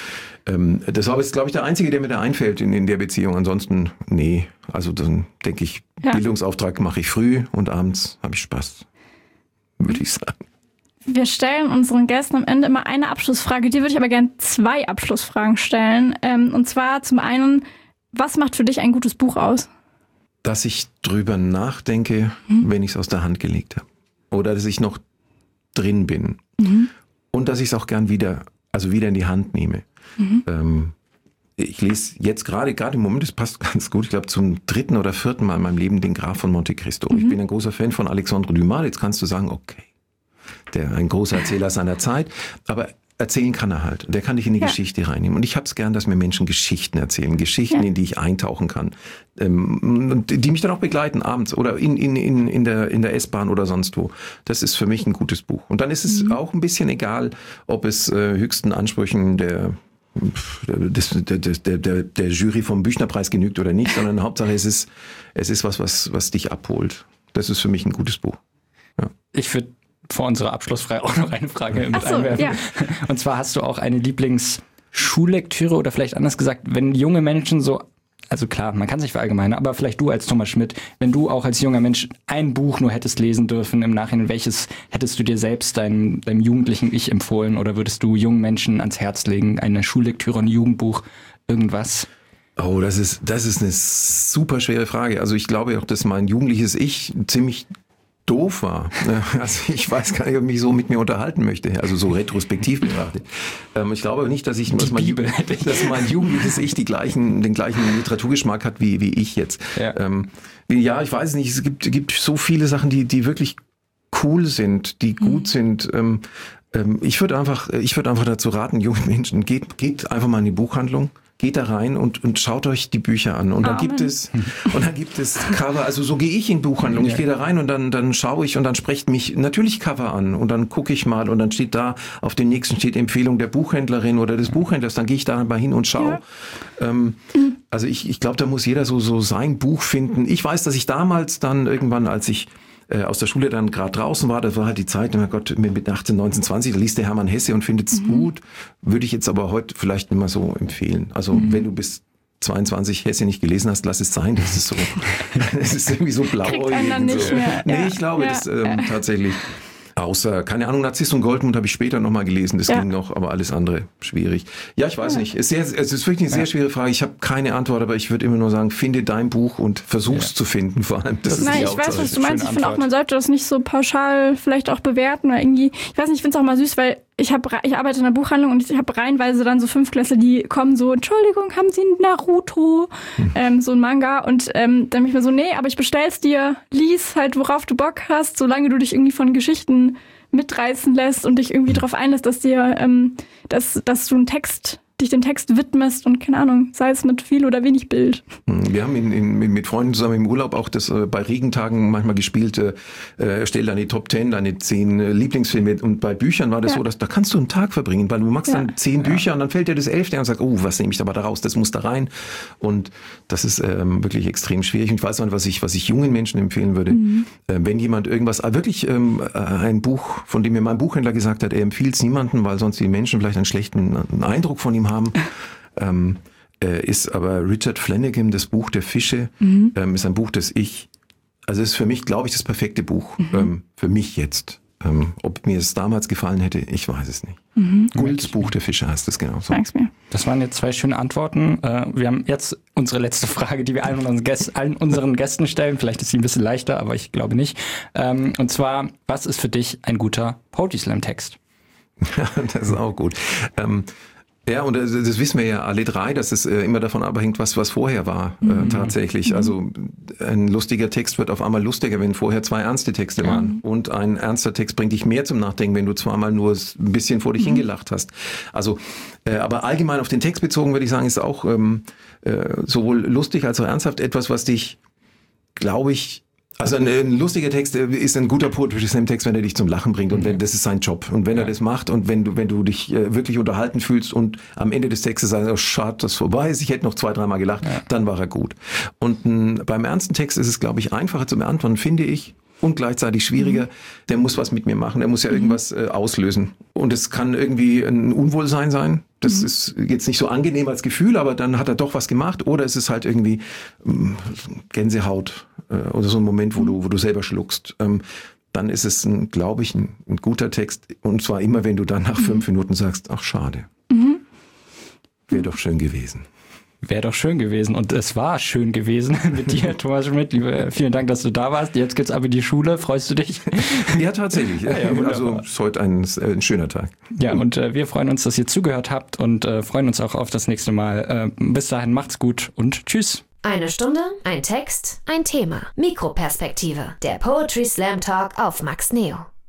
ähm, das war jetzt, glaube ich, der einzige, der mir da einfällt in, in der Beziehung. Ansonsten, nee, also dann denke ich, ja. Bildungsauftrag mache ich früh und abends habe ich Spaß, würde ich sagen. Wir stellen unseren Gästen am Ende immer eine Abschlussfrage, dir würde ich aber gerne zwei Abschlussfragen stellen. Ähm, und zwar zum einen, was macht für dich ein gutes Buch aus? Dass ich drüber nachdenke, mhm. wenn ich es aus der Hand gelegt habe. Oder dass ich noch drin bin. Mhm. Und dass ich es auch gern wieder, also wieder in die Hand nehme. Mhm. Ähm, ich lese jetzt gerade, gerade im Moment, das passt ganz gut, ich glaube zum dritten oder vierten Mal in meinem Leben den Graf von Monte Cristo. Mhm. Ich bin ein großer Fan von Alexandre Dumas. Jetzt kannst du sagen, okay, der ein großer Erzähler seiner Zeit. Aber erzählen kann er halt. Der kann dich in die ja. Geschichte reinnehmen. Und ich hab's gern, dass mir Menschen Geschichten erzählen. Geschichten, ja. in die ich eintauchen kann. Ähm, die mich dann auch begleiten abends oder in, in, in, in der, in der S-Bahn oder sonst wo. Das ist für mich ein gutes Buch. Und dann ist es mhm. auch ein bisschen egal, ob es äh, höchsten Ansprüchen der Des, der, der, der, der Jury vom Büchnerpreis genügt oder nicht, sondern Hauptsache es ist, es ist was, was, was dich abholt. Das ist für mich ein gutes Buch. Ja. Ich würde vor unserer Abschlussfrage auch noch eine Frage mit so, einwerfen. Ja. Und zwar hast du auch eine Lieblingsschullektüre oder vielleicht anders gesagt, wenn junge Menschen so, also klar, man kann sich verallgemeinern, aber vielleicht du als Thomas Schmidt, wenn du auch als junger Mensch ein Buch nur hättest lesen dürfen im Nachhinein, welches hättest du dir selbst deinem, deinem jugendlichen Ich empfohlen oder würdest du jungen Menschen ans Herz legen, eine Schullektüre, ein Jugendbuch, irgendwas? Oh, das ist, das ist eine super schwere Frage. Also ich glaube auch, dass mein jugendliches Ich ziemlich doof war. Also ich weiß gar nicht, ob ich mich so mit mir unterhalten möchte, also so retrospektiv betrachtet. Ähm, ich glaube nicht, dass ich, dass mein, dass mein jugendliches Ich die gleichen, den gleichen Literaturgeschmack hat wie, wie ich jetzt. Ja. Ähm, ja, ich weiß nicht, es gibt, gibt so viele Sachen, die, die wirklich cool sind, die gut mhm. sind. Ähm, ähm, ich würde einfach, ich würde einfach dazu raten, junge Menschen, geht, geht einfach mal in die Buchhandlung. Geht da rein und, und schaut euch die Bücher an. Und dann Amen. gibt es, und dann gibt es Cover. Also so gehe ich in Buchhandlung. Ich gehe da rein und dann, dann schaue ich und dann spricht mich natürlich Cover an. Und dann gucke ich mal und dann steht da, auf dem nächsten steht Empfehlung der Buchhändlerin oder des Buchhändlers. Dann gehe ich da mal hin und schaue. Ja. Ähm, also ich, ich glaube, da muss jeder so, so sein Buch finden. Ich weiß, dass ich damals dann irgendwann, als ich aus der Schule dann gerade draußen war, das war halt die Zeit, oh Gott, mit achtzehn, neunzehn, zwanzig, da liest der Hermann Hesse und findet es mhm. gut, würde ich jetzt aber heute vielleicht nicht mehr so empfehlen. Also mhm. wenn du bis zweiundzwanzig Hesse nicht gelesen hast, lass es sein, das ist so, das ist irgendwie so blau. Kriegt einen dann nicht so. mehr. Nee, ja. ich glaube, ja. das ähm, tatsächlich, außer, keine Ahnung, Narziss und Goldmund habe ich später nochmal gelesen, das ja. ging noch, aber alles andere schwierig. Ja, ich weiß ja. nicht, es ist, sehr, es ist wirklich eine sehr schwere Frage, ich habe keine Antwort, aber ich würde immer nur sagen, finde dein Buch und versuch's ja. zu finden, vor allem. Das ist Nein, ich weiß, was du meinst, ich finde auch, man sollte das nicht so pauschal vielleicht auch bewerten oder irgendwie, ich weiß nicht, ich finde es auch mal süß, weil ich habe, ich arbeite in einer Buchhandlung und ich habe reihenweise dann so Fünftklässler, die kommen so, Entschuldigung, haben Sie Naruto, hm. ähm, so ein Manga und ähm, dann bin ich mir so, nee, aber ich bestell's dir, lies halt, worauf du Bock hast, solange du dich irgendwie von Geschichten mitreißen lässt und dich irgendwie darauf einlässt, dass dir, ähm, dass, dass du einen Text, dich dem Text widmest und keine Ahnung, sei es mit viel oder wenig Bild. Wir haben in, in, mit Freunden zusammen im Urlaub auch das äh, bei Regentagen manchmal gespielt, äh, erstell deine Top Ten, deine zehn äh, Lieblingsfilme und bei Büchern war das ja. so, dass da kannst du einen Tag verbringen, weil du magst ja. dann zehn Bücher ja. und dann fällt dir das elfte und sagst, oh, was nehme ich da mal da raus, das muss da rein und das ist ähm, wirklich extrem schwierig und ich weiß nicht, was ich, was ich jungen Menschen empfehlen würde, mhm. äh, wenn jemand irgendwas, äh, wirklich ähm, ein Buch, von dem mir mein Buchhändler gesagt hat, er empfiehlt es niemandem, weil sonst die Menschen vielleicht einen schlechten Eindruck von ihm haben, ähm, äh, ist aber Richard Flanagan, das Buch der Fische, mhm. ähm, ist ein Buch, das ich, also ist für mich, glaube ich, das perfekte Buch, mhm. ähm, für mich jetzt. Ähm, ob mir es damals gefallen hätte, ich weiß es nicht. Mhm. Gulds Buch der Fische heißt es genau so. Sag's mir. Das waren jetzt zwei schöne Antworten. Äh, wir haben jetzt unsere letzte Frage, die wir allen unseren, Gästen, allen unseren Gästen stellen. Vielleicht ist sie ein bisschen leichter, aber ich glaube nicht. Ähm, und zwar, was ist für dich ein guter Poetry Slam Text? Das ist auch gut. Ähm, Ja, und das, das wissen wir ja alle drei, dass es äh, immer davon abhängt, was was vorher war äh, mhm. tatsächlich. Also ein lustiger Text wird auf einmal lustiger, wenn vorher zwei ernste Texte waren. Mhm. Und ein ernster Text bringt dich mehr zum Nachdenken, wenn du zweimal nur ein bisschen vor dich mhm. hingelacht hast. Also, äh, aber allgemein auf den Text bezogen würde ich sagen, ist auch ähm, äh, sowohl lustig als auch ernsthaft etwas, was dich, glaube ich, also ein, ein lustiger Text ist ein guter Poetry Slam Text, wenn er dich zum Lachen bringt und wenn das ist sein Job und wenn ja. er das macht und wenn du wenn du dich äh, wirklich unterhalten fühlst und am Ende des Textes sagst, oh schade, das vorbei ist, ich hätte noch zwei, dreimal gelacht, ja. dann war er gut. Und m, beim ernsten Text ist es, glaube ich, einfacher zu beantworten, finde ich, und gleichzeitig schwieriger. Mhm. Der muss was mit mir machen, der muss ja irgendwas äh, auslösen. Und es kann irgendwie ein Unwohlsein sein. Das mhm. ist jetzt nicht so angenehm als Gefühl, aber dann hat er doch was gemacht. Oder es ist halt irgendwie ähm, Gänsehaut äh, oder so ein Moment, wo du, wo du selber schluckst. Ähm, dann ist es, glaube ich, ein, ein guter Text. Und zwar immer, wenn du dann nach mhm. fünf Minuten sagst, ach schade, mhm. wäre doch schön gewesen. Wäre doch schön gewesen. Und es war schön gewesen mit dir, Thomas Schmidt. Liebe, vielen Dank, dass du da warst. Jetzt geht's ab in die Schule. Freust du dich? Ja, tatsächlich. Ja, ja, also es ist heute ein, ein schöner Tag. Ja, und äh, wir freuen uns, dass ihr zugehört habt und äh, freuen uns auch auf das nächste Mal. Äh, bis dahin, macht's gut und tschüss. Eine Stunde, ein Text, ein Thema. Mikroperspektive. Der Poetry Slam Talk auf Max Neo.